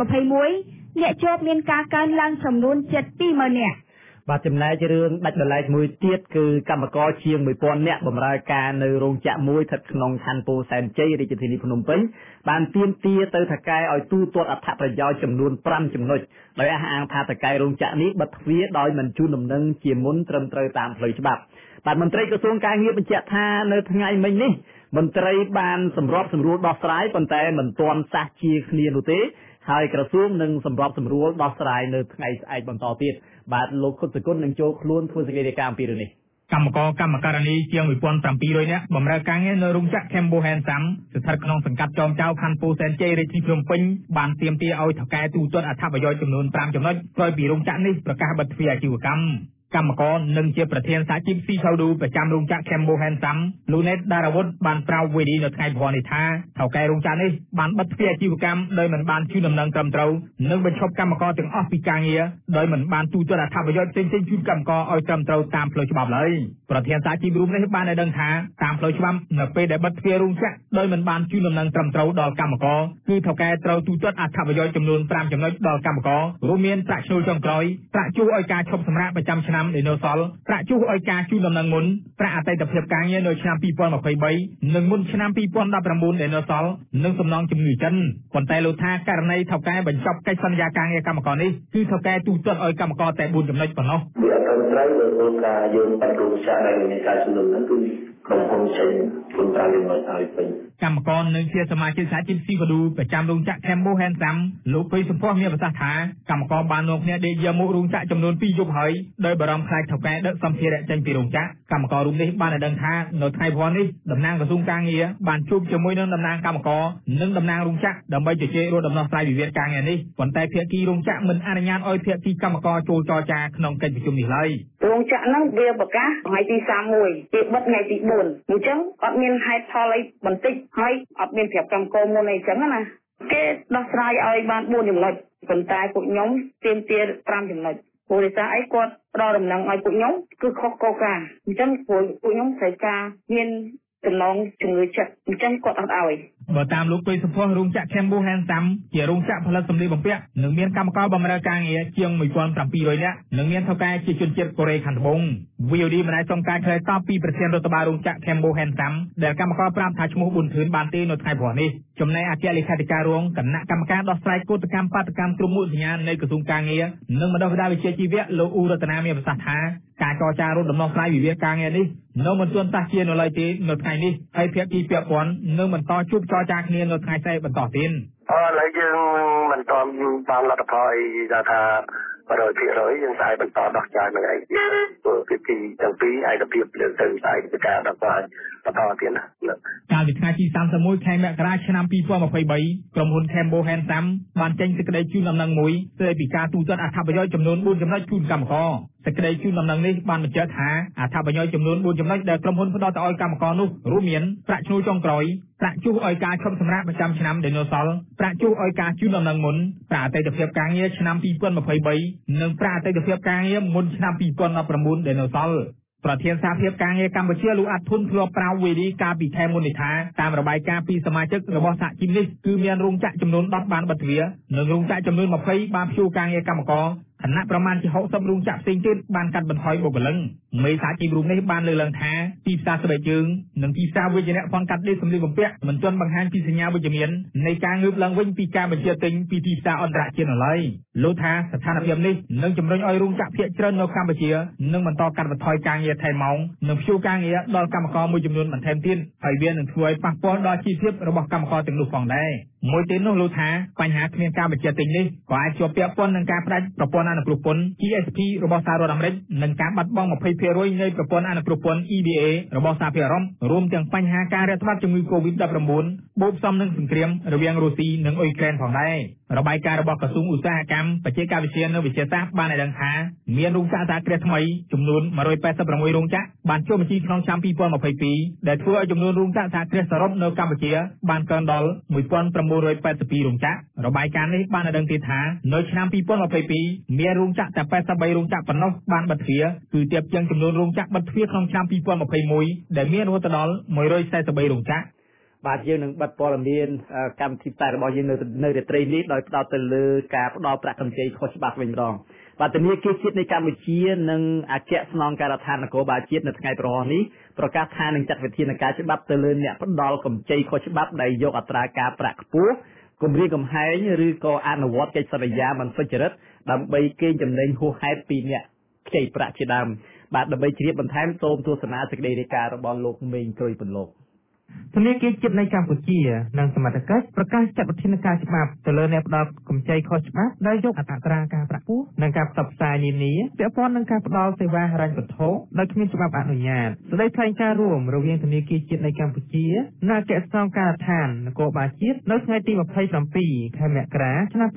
2021 អ្នកជាប់មានការកើនឡើងចំនួនជិត 20000 នាក់បាទចំណែករឿងដាច់ដライមួយទៀតគឺកម្មករជាង 1000 នាក់បម្រើការនៅរោងចក្រមួយស្ថិតក្នុងខណ្ឌពោធិ៍សែនជ័យរាជធានីភ្នំពេញបានទាមទារទៅថៅកែឲ្យទូទាត់អត្ថប្រយោជន៍ចំនួន 5 ចំណុចដោយអះអាងថាថៅកែរោងចក្រនេះបិទទ្វារដោយមិនជូនដំណឹងជាមុនត្រឹមត្រូវតាមផ្លូវច្បាប់បាទមន្ត្រីក្រសួងការងារបញ្ជាក់ថានៅថ្ងៃមិញនេះមន្ត្រីបានសម្របសម្រួលដោះស្រាយប៉ុន្តែមិនទាន់សះជាគ្នានោះទេហើយក្រសួងនឹងសម្របសម្រួលដោះស្រាយនៅថ្ងៃស្អែកបន្តទៀតបាទលោកខុតសគុណនឹងចូលខ្លួនធ្វើសេចក្តីរាយការណ៍អំពីរឿងនេះកម្មករនីជាង 1700 នាក់បម្រើការងារនៅរោងចក្រ Kembo Handsam ស្ថិតក្នុងសង្កាត់ចោមចៅខណ្ឌពោធិ៍សែនជ័យរាជធានីភ្នំពេញបានទាមទារឲ្យថៅកែទូទាត់អត្ថប្រយោជន៍ចំនួន 5 ចំណុចក្រោយពីរោងចក្រនេះប្រកាសបិទទ្វារអាជីវកម្មកម្មករនិងជាប្រធានសហជីព CSODU ប្រចាំរោងចក្រ Kembo Handsam លោកណេតដារាវុធបានប្រាប់វីឌីនៅថ្ងៃព្រហស្បតិ៍នេះថាថៅកែរោងចក្រនេះបានបិទទ្វារអាជីវកម្មដោយមិនបានជូនដំណឹងត្រឹមត្រូវនិងបញ្ឈប់កម្មករទាំងអស់ពីការងារដោយមិនបានទូទាត់អត្ថប្រយោជន៍ផ្សេងៗជូនកម្មករឲ្យត្រឹមត្រូវតាមផ្លូវច្បាប់ឡើយប្រធានសហជីពរូបនេះបានឲ្យដឹងថាតាមផ្លូវច្បាប់នៅពេលដែលបិទទ្វាររោងចក្រដោយមិនបានជូនដំណឹងត្រឹមត្រូវដល់កម្មករគឺថៅកែត្រូវទូទាត់អត្ថប្រយោជន៍ចំនួន 5 ចំណុចដល់កម្មកររួមមានប្រាក់ឈ្នួលចុងក្រោយប្រាក់ជួសឲ្យការឈប់សម្រាកប្រចាំឆ្នាំដែលនៅសល់ប្រាក់ជួសឲ្យការជូនដំណឹងមុនប្រាក់អតីតភាពការងារនៅឆ្នាំ 2023 និងមុនឆ្នាំ 2019 ដែលនៅសល់និងសំណងជំងឺចិនប៉ុន្តែលោកថាករណីថៅកែបញ្ចប់កិច្ចសន្យាការងារកម្មករនេះគឺថៅកែទូទាត់ឲ្យកម្មករតែ 4 ចំណុចប៉ុណ្ណោះវាអត់ត្រូវដោយការយើងបដិសេធដែលមានការជំនុំហ្នឹងគឺក្រុមហ៊ុនចេញគុណត្រូវចំណុចឲ្យពេញកម្មករនិងជាសមាជិកសហជីព CSODU ប្រចាំរោងចក្រ Kembo Handsam លោកពេញសម្ពោះមានប្រសាសន៍ថាកម្មករបាននាំគ្នាដេកយកមករោងចក្រចំនួន 2 យប់ហើយដោយបារម្ភខ្លាចថៅកែដឹកសម្ភារៈចេញពីរោងចក្រកម្មកររូបនេះបានឲ្យដឹងថានៅថ្ងៃព្រហស្បតិ៍នេះតំណាងក្រសួងការងារបានជួបជាមួយនឹងតំណាងកម្មករនិងតំណាងរោងចក្រដើម្បីជជែករកដំណោះស្រាយវិវាទការងារនេះប៉ុន្តែភាគីរោងចក្រមិនអនុញ្ញាតឲ្យភាគីកម្មករចូលចរចាក្នុងកិច្ចប្រជុំនេះឡើយរោងចក្រហ្នឹងវាប្រកាសថ្ងៃទី31គេបិទថ្ងៃទី4អញ្ចឹងអត់មានហេតុផលអីបន្តិចហើយអត់មានប្រាប់កម្មករមុនអីចឹងណាគេដោះស្រាយឲ្យបាន 4 ចំណុចប៉ុន្តែពួកខ្ញុំទាមទារ 5 ចំណុចព្រោះដោយសារអីគាត់ផ្ដល់ដំណឹងឲ្យពួកខ្ញុំគឺខុសគោលការណ៍អញ្ចឹងពួកខ្ញុំត្រូវការមានចំណងជំងឺចិត្តអញ្ចឹងគាត់អត់ឲ្យបើតាមលោកពេញសម្ពោះរោងចក្រ Kembo Handsam ជារោងចក្រផលិតសម្លៀកបំពាក់និងមានកម្មករបម្រើការងារជាង 1700 នាក់និងមានថៅកែជាជនជាតិកូរ៉េខាងត្បូង VOD មិនអាចសុំការឆ្លើយតបពីប្រធានរដ្ឋបាលរោងចក្រ Kembo Handsam ដែលកម្មករប្រាប់ថាឈ្មោះប៊ុនធឿនបានទេនៅថ្ងៃព្រហស្បតិ៍នេះចំណែកអគ្គលេខាធិការរងគណៈកម្មការដោះស្រាយកោតកម្មបាតកម្មគ្រប់មុខសញ្ញានៃក្រសួងការងារនិងបណ្ដុះបណ្ដាលវិជ្ជាជីវៈលោកអ៊ូរតនាមានប្រសាសន៍ថាការចរចារកដំណោះស្រាយវិវាទការងារនេះនៅមិនទាន់តាស់ជានៅឡើយទេនៅថ្ងៃនេះហើយភាគីពាក់ព័ន្ធនឹងបន្តជួបចរចាគ្នានៅថ្ងៃស្អែកបន្តទៀតឥឡូវយើងមិនទាន់បានលទ្ធផលអីថា 100%យើងតែបន្តដោះស្រាយមួយឯងទៀតព្រោះពីទាំងពីរឯកភាពលើទៅតែជាការដោះស្រាយបន្តទៀតណាកាលពីថ្ងៃទី31ខែមករាឆ្នាំ2023ក្រុមហ៊ុន Cambo Handsam បានចេញសេចក្តីជូនដំណឹងមួយស្តីពីការទូទាត់អត្ថប្រយោជន៍ចំនួន4ចំណុចជូនកម្មករសេចក្តីជូនដំណឹងនេះបានបញ្ជាក់ថាអត្ថប្រយោជន៍ចំនួន4ចំណុចដែលក្រុមហ៊ុនផ្ដល់ទៅឲ្យកម្មករនោះរួមមានប្រាក់ឈ្នួលចុងក្រោយប្រាក់ជួសឲ្យការឈប់សម្រាកប្រចាំឆ្នាំដែលនៅសល់ប្រាក់ជួសឲ្យការជូនដំណឹងមុនប្រាក់អតីតភាពការងារឆ្នាំ2023និងប្រាក់អតីតភាពការងារមុនឆ្នាំ2019ដែលនៅសល់ប្រធានសហភាពការងារកម្ពុជាលោកអាត់ធុនធ្លាប់ប្រាប់វេលាកាលពីខែមុននេះថាតាមរបាយការណ៍ពីសមាជិករបស់សហជីពនេះគឺមានរោងចក្រចំនួន10បានបិទទ្វារនិងរោងចក្រចំនួន20បានព្យួរការងារកម្មករខណៈប្រមាណជា60រោងចក្រផ្សេងទៀតបានកាត់បន្ថយបុគ្គលិកមេសហជីពរូបនេះបានលើកឡើងថាទីផ្សារស្បែកជើងនិងទីផ្សារវិជ្ជាភ័ណ្ឌកាត់ដេរសម្លៀកបំពាក់មិនទាន់បង្ហាញពីសញ្ញាវិជ្ជមាននៃការងើបឡើងវិញពីការបញ្ជាទិញពីទីផ្សារអន្តរជាតិនៅឡើយលោកថាស្ថានភាពនេះនឹងជំរុញឲ្យរោងចក្រភាគច្រើននៅកម្ពុជានឹងបន្តកាត់បន្ថយការងារថែមម៉ោងនិងព្យួរការងារដល់កម្មករមួយចំនួនបន្ថែមទៀតហើយវានឹងធ្វើឲ្យប៉ះពាល់ដល់ជីវភាពរបស់កម្មករទាំងនោះផងដែរមួយទៀតនោះលោកថាបញ្ហាគ្មានការបញ្ជាទិញនេះក៏អាចជាប់ពាក់ព័ន្ធនឹងការផ្ដាច់ប្រព័ន្ធអនុគ្រោះពន្ធ GSP របស់សហរដ្ឋអាមេរិកនិងការបាត់បង់ 20% នៃប្រព័ន្ធអនុគ្រោះពន្ធ EBA របស់សហភាពអឺរ៉ុបរួមទាំងបញ្ហាការរាតត្បាតជំងឺ COVID-19 បូកផ្សំនឹងសង្គ្រាមរវាងរុស្ស៊ីនិងអ៊ុយក្រែនផងដែររបាយការណ៍របស់ក្រសួងឧស្សាហកម្មបច្ចេកវិទ្យានិងវិទ្យាសាស្ត្របានឲ្យដឹងថាមានរោងចក្រសហគ្រាសថ្មីចំនួន186រោងចក្របានចុះបញ្ជីក្នុងឆ្នាំ2022ដែលធ្វើឲ្យចំនួនរោងចក្រសហគ្រាសសរុបនៅកម្ពុជាបានកើនដល់1982រោងចក្ររបាយការណ៍នេះបានឲ្យដឹងទៀតថានៅឆ្នាំ2022មានរោងចក្រតែ83រោងចក្រប៉ុណ្ណោះបានបិទទ្វារគឺទាបជាងចំនួនរោងចក្របិទទ្វារក្នុងឆ្នាំ2021ដែលមានរហូតដល់143រោងចក្របាទយើងនឹងបិទព័ត៌មានកម្មវិធីផ្សាយរបស់យើងនៅរាត្រីនេះដោយផ្ដោតទៅលើការផ្ដល់ប្រាក់កម្ចីខុសច្បាប់វិញម្ដងបាទធនាគារជាតិនៃកម្ពុជានិងអគ្គស្នងការដ្ឋាននគរបាលជាតិនៅថ្ងៃប្រហោះនេះប្រកាសថានឹងចាត់វិធានការច្បាប់ទៅលើអ្នកផ្ដល់កម្ចីខុសច្បាប់ដែលយកអត្រាការប្រាក់ខ្ពស់គម្រាមកំហែងឬក៏អនុវត្តកិច្ចសន្យាមិនសុចរិតដើម្បីកេងចំណេញហួសហេតុពីអ្នកខ្ចីប្រាក់ជាដើមបាទដើម្បីជ្រាបបន្ថែមសូមទស្សនាសេចក្តីរាយការណ៍របស់លោកមេងក្រួយពន្លកធនាគារជាតិនៃកម្ពុជានិងសមត្ថកិច្ចប្រកាសចាត់វិធានការច្បាប់ទៅលើអ្នកផ្ដល់កម្ចីខុសច្បាប់ដែលយកអត្រាការប្រាក់ខ្ពស់និងការផ្សព្វផ្សាយនានាពាក់ព័ន្ធនឹងការផ្ដល់សេវាហិរញ្ញវត្ថុដោយគ្មានច្បាប់អនុញ្ញាតសេចក្តីថ្លែងការណ៍រួមរវាងធនាគារជាតិនៃកម្ពុជានិងអគ្គស្នងការដ្ឋាននគរបាលជាតិនៅថ្ងៃទី27ខែមករាឆ្នាំ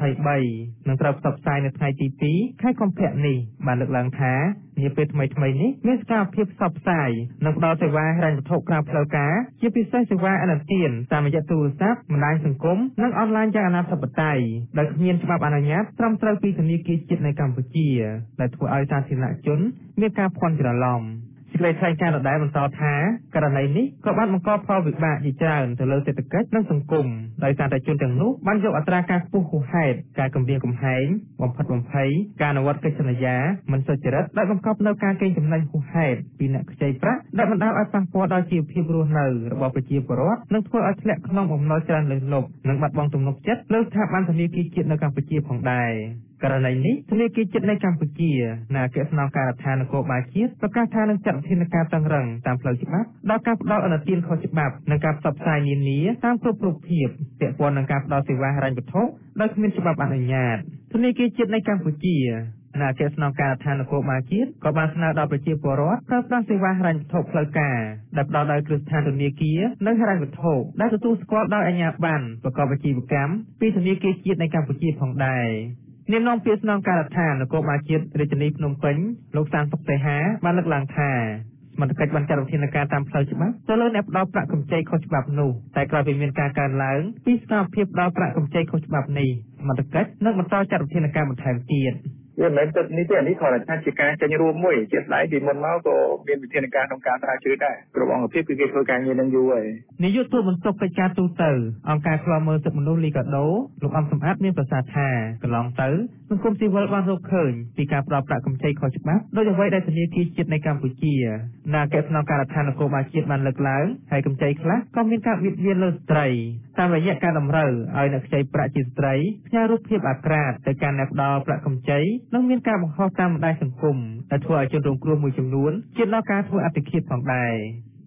2023នឹងត្រូវផ្សព្វផ្សាយនៅថ្ងៃទី2ខែកុម្ភៈនេះបានលើកឡើងថានាពេលថ្មីៗនេះមានសកម្មភាពផ្សព្វផ្សាយនិងផ្ដល់សេវាហិរញ្ញវត្ថុក្រៅផ្លូវការជាពិសេសសេវាអនុទានតាមរយៈទូរស័ព្ទបណ្ដាញសង្គមនិងអនឡាញយ៉ាងអនាធិបតេយ្យដោយគ្មានច្បាប់អនុញ្ញាតត្រឹមត្រូវពីធនាគារជាតិនៃកម្ពុជាដែលធ្វើឲ្យសាធារណជនមានការភ័ន្តច្រឡំសេចក្តីថ្លែងការណ៍ដដែលបន្តថាករណីនេះក៏បានបង្កផលវិបាកជាច្រើនទៅលើសេដ្ឋកិច្ចនិងសង្គមដោយសារតែជនទាំងនោះបានយកអត្រាការខ្ពស់ហួសហេតុការគំរាមកំហែងបំផិតបំភ័យការអនុវត្តកិច្ចសន្យាមិនសុចរិតដែលបង្កប់នូវការកេងចំណេញហួសហេតុពីអ្នកខ្ចីប្រាក់ដែលបណ្ដាលឲ្យប៉ះពាល់ដល់ជីវភាពរស់នៅរបស់ប្រជាពលរដ្ឋនិងធ្វើឲ្យធ្លាក់ក្នុងបំណុលច្រើនលើសលប់និងបាត់បង់ទំនុកចិត្តលើស្ថាប័នធនាគារជាតិនៅកម្ពុជាផងដែរករណីនេះធនាគារជាតិនៃកម្ពុជានិងអគ្គស្នងការដ្ឋាននគរបាលជាតិប្រកាសថានឹងចាត់វិធានការតឹងរ៉ឹងតាមផ្លូវច្បាប់ដល់ការផ្ដល់អនុទានខុសច្បាប់និងការផ្សព្វផ្សាយនានាតាមគ្រប់រូបភាពពាក់ព័ន្ធនឹងការផ្ដល់សេវាហិរញ្ញវត្ថុដោយគ្មានច្បាប់អនុញ្ញាតធនាគារជាតិនៃកម្ពុជានិងអគ្គស្នងការដ្ឋាននគរបាលជាតិក៏បានស្នើដល់ប្រជាពលរដ្ឋប្រើប្រាស់សេវាហិរញ្ញវត្ថុផ្លូវការដែលផ្ដល់ដោយគ្រឹះស្ថានធនាគារនិងហិរញ្ញវត្ថុដែលទទួលស្គាល់ដោយអាជ្ញាប័ណ្ណប្រកបអាជីវកម្មពីធនាគារជាតិនៃកម្ពុជាផងដែរនាយនាំពាក្យស្នងការដ្ឋាននគរបាលជាតិរាជធានីភ្នំពេញលោកសានសុកទេហាបានលើកឡើងថាសមត្ថកិច្ចបានចាត់វិធានការតាមផ្លូវច្បាប់ទៅលើអ្នកផ្ដល់ប្រាក់កម្ចីខុសច្បាប់នោះតែក្រោយពីមានការកើនឡើងពីស្ថានភាពផ្ដល់ប្រាក់កម្ចីខុសច្បាប់នេះសមត្ថកិច្ចនឹងបន្តចាត់វិធានការបន្ថែមទៀតវាមិនមែនទឹកនេះទេអានេះគ្រាន់តែជាការចេញរួមមួយជាស្ដែងពីមុនមកក៏មានវិធានការក្នុងការស្រាវជ្រាវដែរគ្រប់អង្គភាពគឺគេធ្វើការងារនឹងយូរហើយនាយកទទួលបន្ទុកកិច្ចការទូតអង្គការឃ្លាំមើលសិទ្ធិមនុស្សលីកាដូលោកអំសំអាតមានប្រសាសន៍ថាកន្លងទៅសង្គមស៊ីវិលបានរកឃើញពីការផ្ដល់ប្រាក់កម្ចីខុសច្បាប់ដោយអ្វីដែលធនាគារជាតិនៃកម្ពុជានិងអគ្គស្នងការដ្ឋាននគរបាលជាតិបានលើកឡើងហើយកម្ចីខ្លះក៏មានការបៀតបៀនលើស្ត្រីតាមរយៈការតម្រូវឲ្យអ្នកខ្ចីប្រាក់ជាស្ត្រីផ្ញើរូបភាពអាក្រាតទៅកាន់អ្នកផ្ដល់ប្រាក់កម្ចីនិងមានការបង្ហោះតាមបណ្ដាញសង្គមដែលធ្វើឲ្យជនរងគ្រោះមួយចំនួនជៀសដល់ការធ្វើអត្តឃាតផងដែរ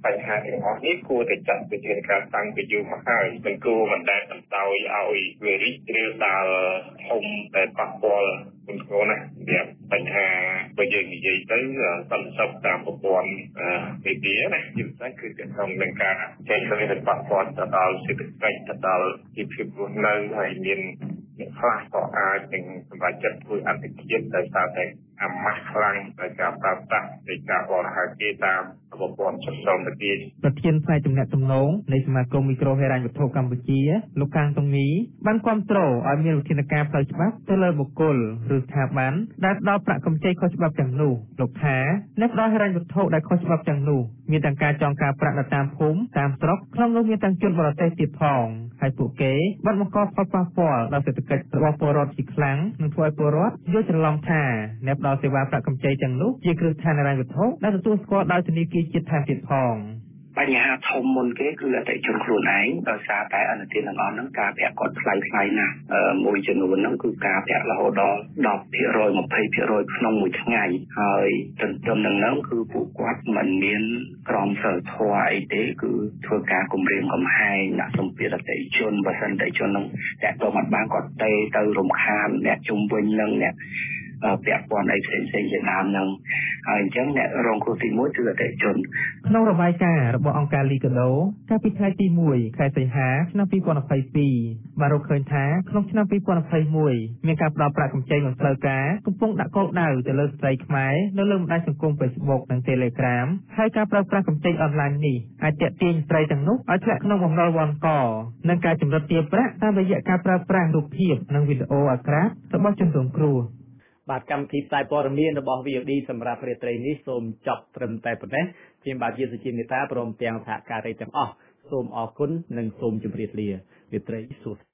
បញ្ហាទាំងអស់នេះគួរតែចាត់វិធានការតាំងពីយូរមកហើយមិនគួរមិនដែលបន្តឲ្យវារីករាលដាលធំតែប៉ះពាល់គុណគោណាវាបញ្ហាបើយើងនិយាយទៅសន្តិសុខតាមប្រព័ន្ធមេឌៀណាជាពិសេសគឺក្នុងនឹងការចេញទៅនឹងប៉ះពាល់ទៅដល់សេដ្ឋកិច្ចទៅដល់ជីវភាពរស់នៅហើយមានអ្នកខ្លះក៏អាចនឹងសម្រាប់ចិត្តធ្វើអន្តរជាតិដោយសារតែអាម៉ាស់ខ្លាំងដោយការប្រើប្រាស់នៃការបរិហាគេតាមប្រព័ន្ធសង្គមវិទ្យាប្រធានផ្នែកទំនាក់ទំនងនៃសមាគមមីក្រូហិរញ្ញវត្ថុកម្ពុជាលោកកាងតុងនីបានគាំទ្រឲ្យមានវិធានការផ្លូវច្បាប់ទៅលើបុគ្គលឬស្ថាប័នដែលផ្ដល់ប្រាក់កម្ចីខុសច្បាប់ទាំងនោះលោកថាអ្នកផ្ដល់ហិរញ្ញវត្ថុដែលខុសច្បាប់ទាំងនោះមានទាំងការចងការប្រាក់នៅតាមភូមិតាមស្រុកក្នុងនោះមានទាំងជនបរទេសទៀតផងហើយពួកគេបានបង្កផលប៉ះពាល់ដល់សេដ្ឋកិច្ចរបស់ពលរដ្ឋជាខ្លាំងនិងធ្វើឲ្យពលរដ្ឋយល់ច្រឡំថាអ្នកផ្ដល់សេវាប្រាក់កម្ចីទាំងនោះជាគ្រឹះស្ថានហិរញ្ញវត្ថុដែលទទួលស្គាល់ដោយធនាគារជាតិថែមទៀតផងបញ្ហាធំមុនគេគឺអតិថិជនខ្លួនឯងដោយសារតែអនុទានទាំងអស់ហ្នឹងការប្រាក់គាត់ថ្លៃណាស់មួយចំនួនហ្នឹងគឺការប្រាក់រហូតដល់ 10% 20% ក្នុងមួយថ្ងៃហើយទន្ទឹមនឹងហ្នឹងគឺពួកគាត់មិនមានក្រមសីលធម៌អីទេគឺធ្វើការគំរាមកំហែងដាក់សម្ពាធអតិថិជនបើសិនអតិថិជនហ្នឹងតាក់ទងអត់បានគាត់ទៅរំខានអ្នកជុំវិញនឹងអ្នកពាក់ព័ន្ធអីផ្សេងជាដើមហ្នឹងហើយអញ្ចឹងអ្នករងគ្រោះទី1គឺអតិថិជនក្នុងរបាយការណ៍របស់អង្គការ Liga do កាលពីថ្ងៃទី1ខែសីហាឆ្នាំ2022បានរកឃើញថាក្នុងឆ្នាំ2021មានការផ្ដល់ប្រាក់កម្ចីមិនផ្លូវការកំពុងដាក់គោលដៅទៅលើស្ត្រីខ្មែរនៅលើបណ្ដាញសង្គម Facebook និង Telegram ហើយការប្រើប្រាស់កម្ចីអនឡាញនេះអាចទាក់ទាញស្ត្រីទាំងនោះឲ្យធ្លាក់ក្នុងបំណុលវ័នកនិងការចម្រិតទារប្រាក់តាមរយៈការប្រើប្រាស់រូបភាពនិងវីដេអូអាក្រាតរបស់ជនរងគ្រោះបាទកម្មវិធីផ្សាយព័ត៌មានរបស់ VOD សម្រាប់រាត្រីនេះសូមចប់ត្រឹមតែប៉ុណ្ណេះខ្ញុំបាទជាសុជាមេតាព្រមទាំងសហការីទាំងអស់សូមអរគុណនិងសូមជម្រាបលារាត្រីសួស្តី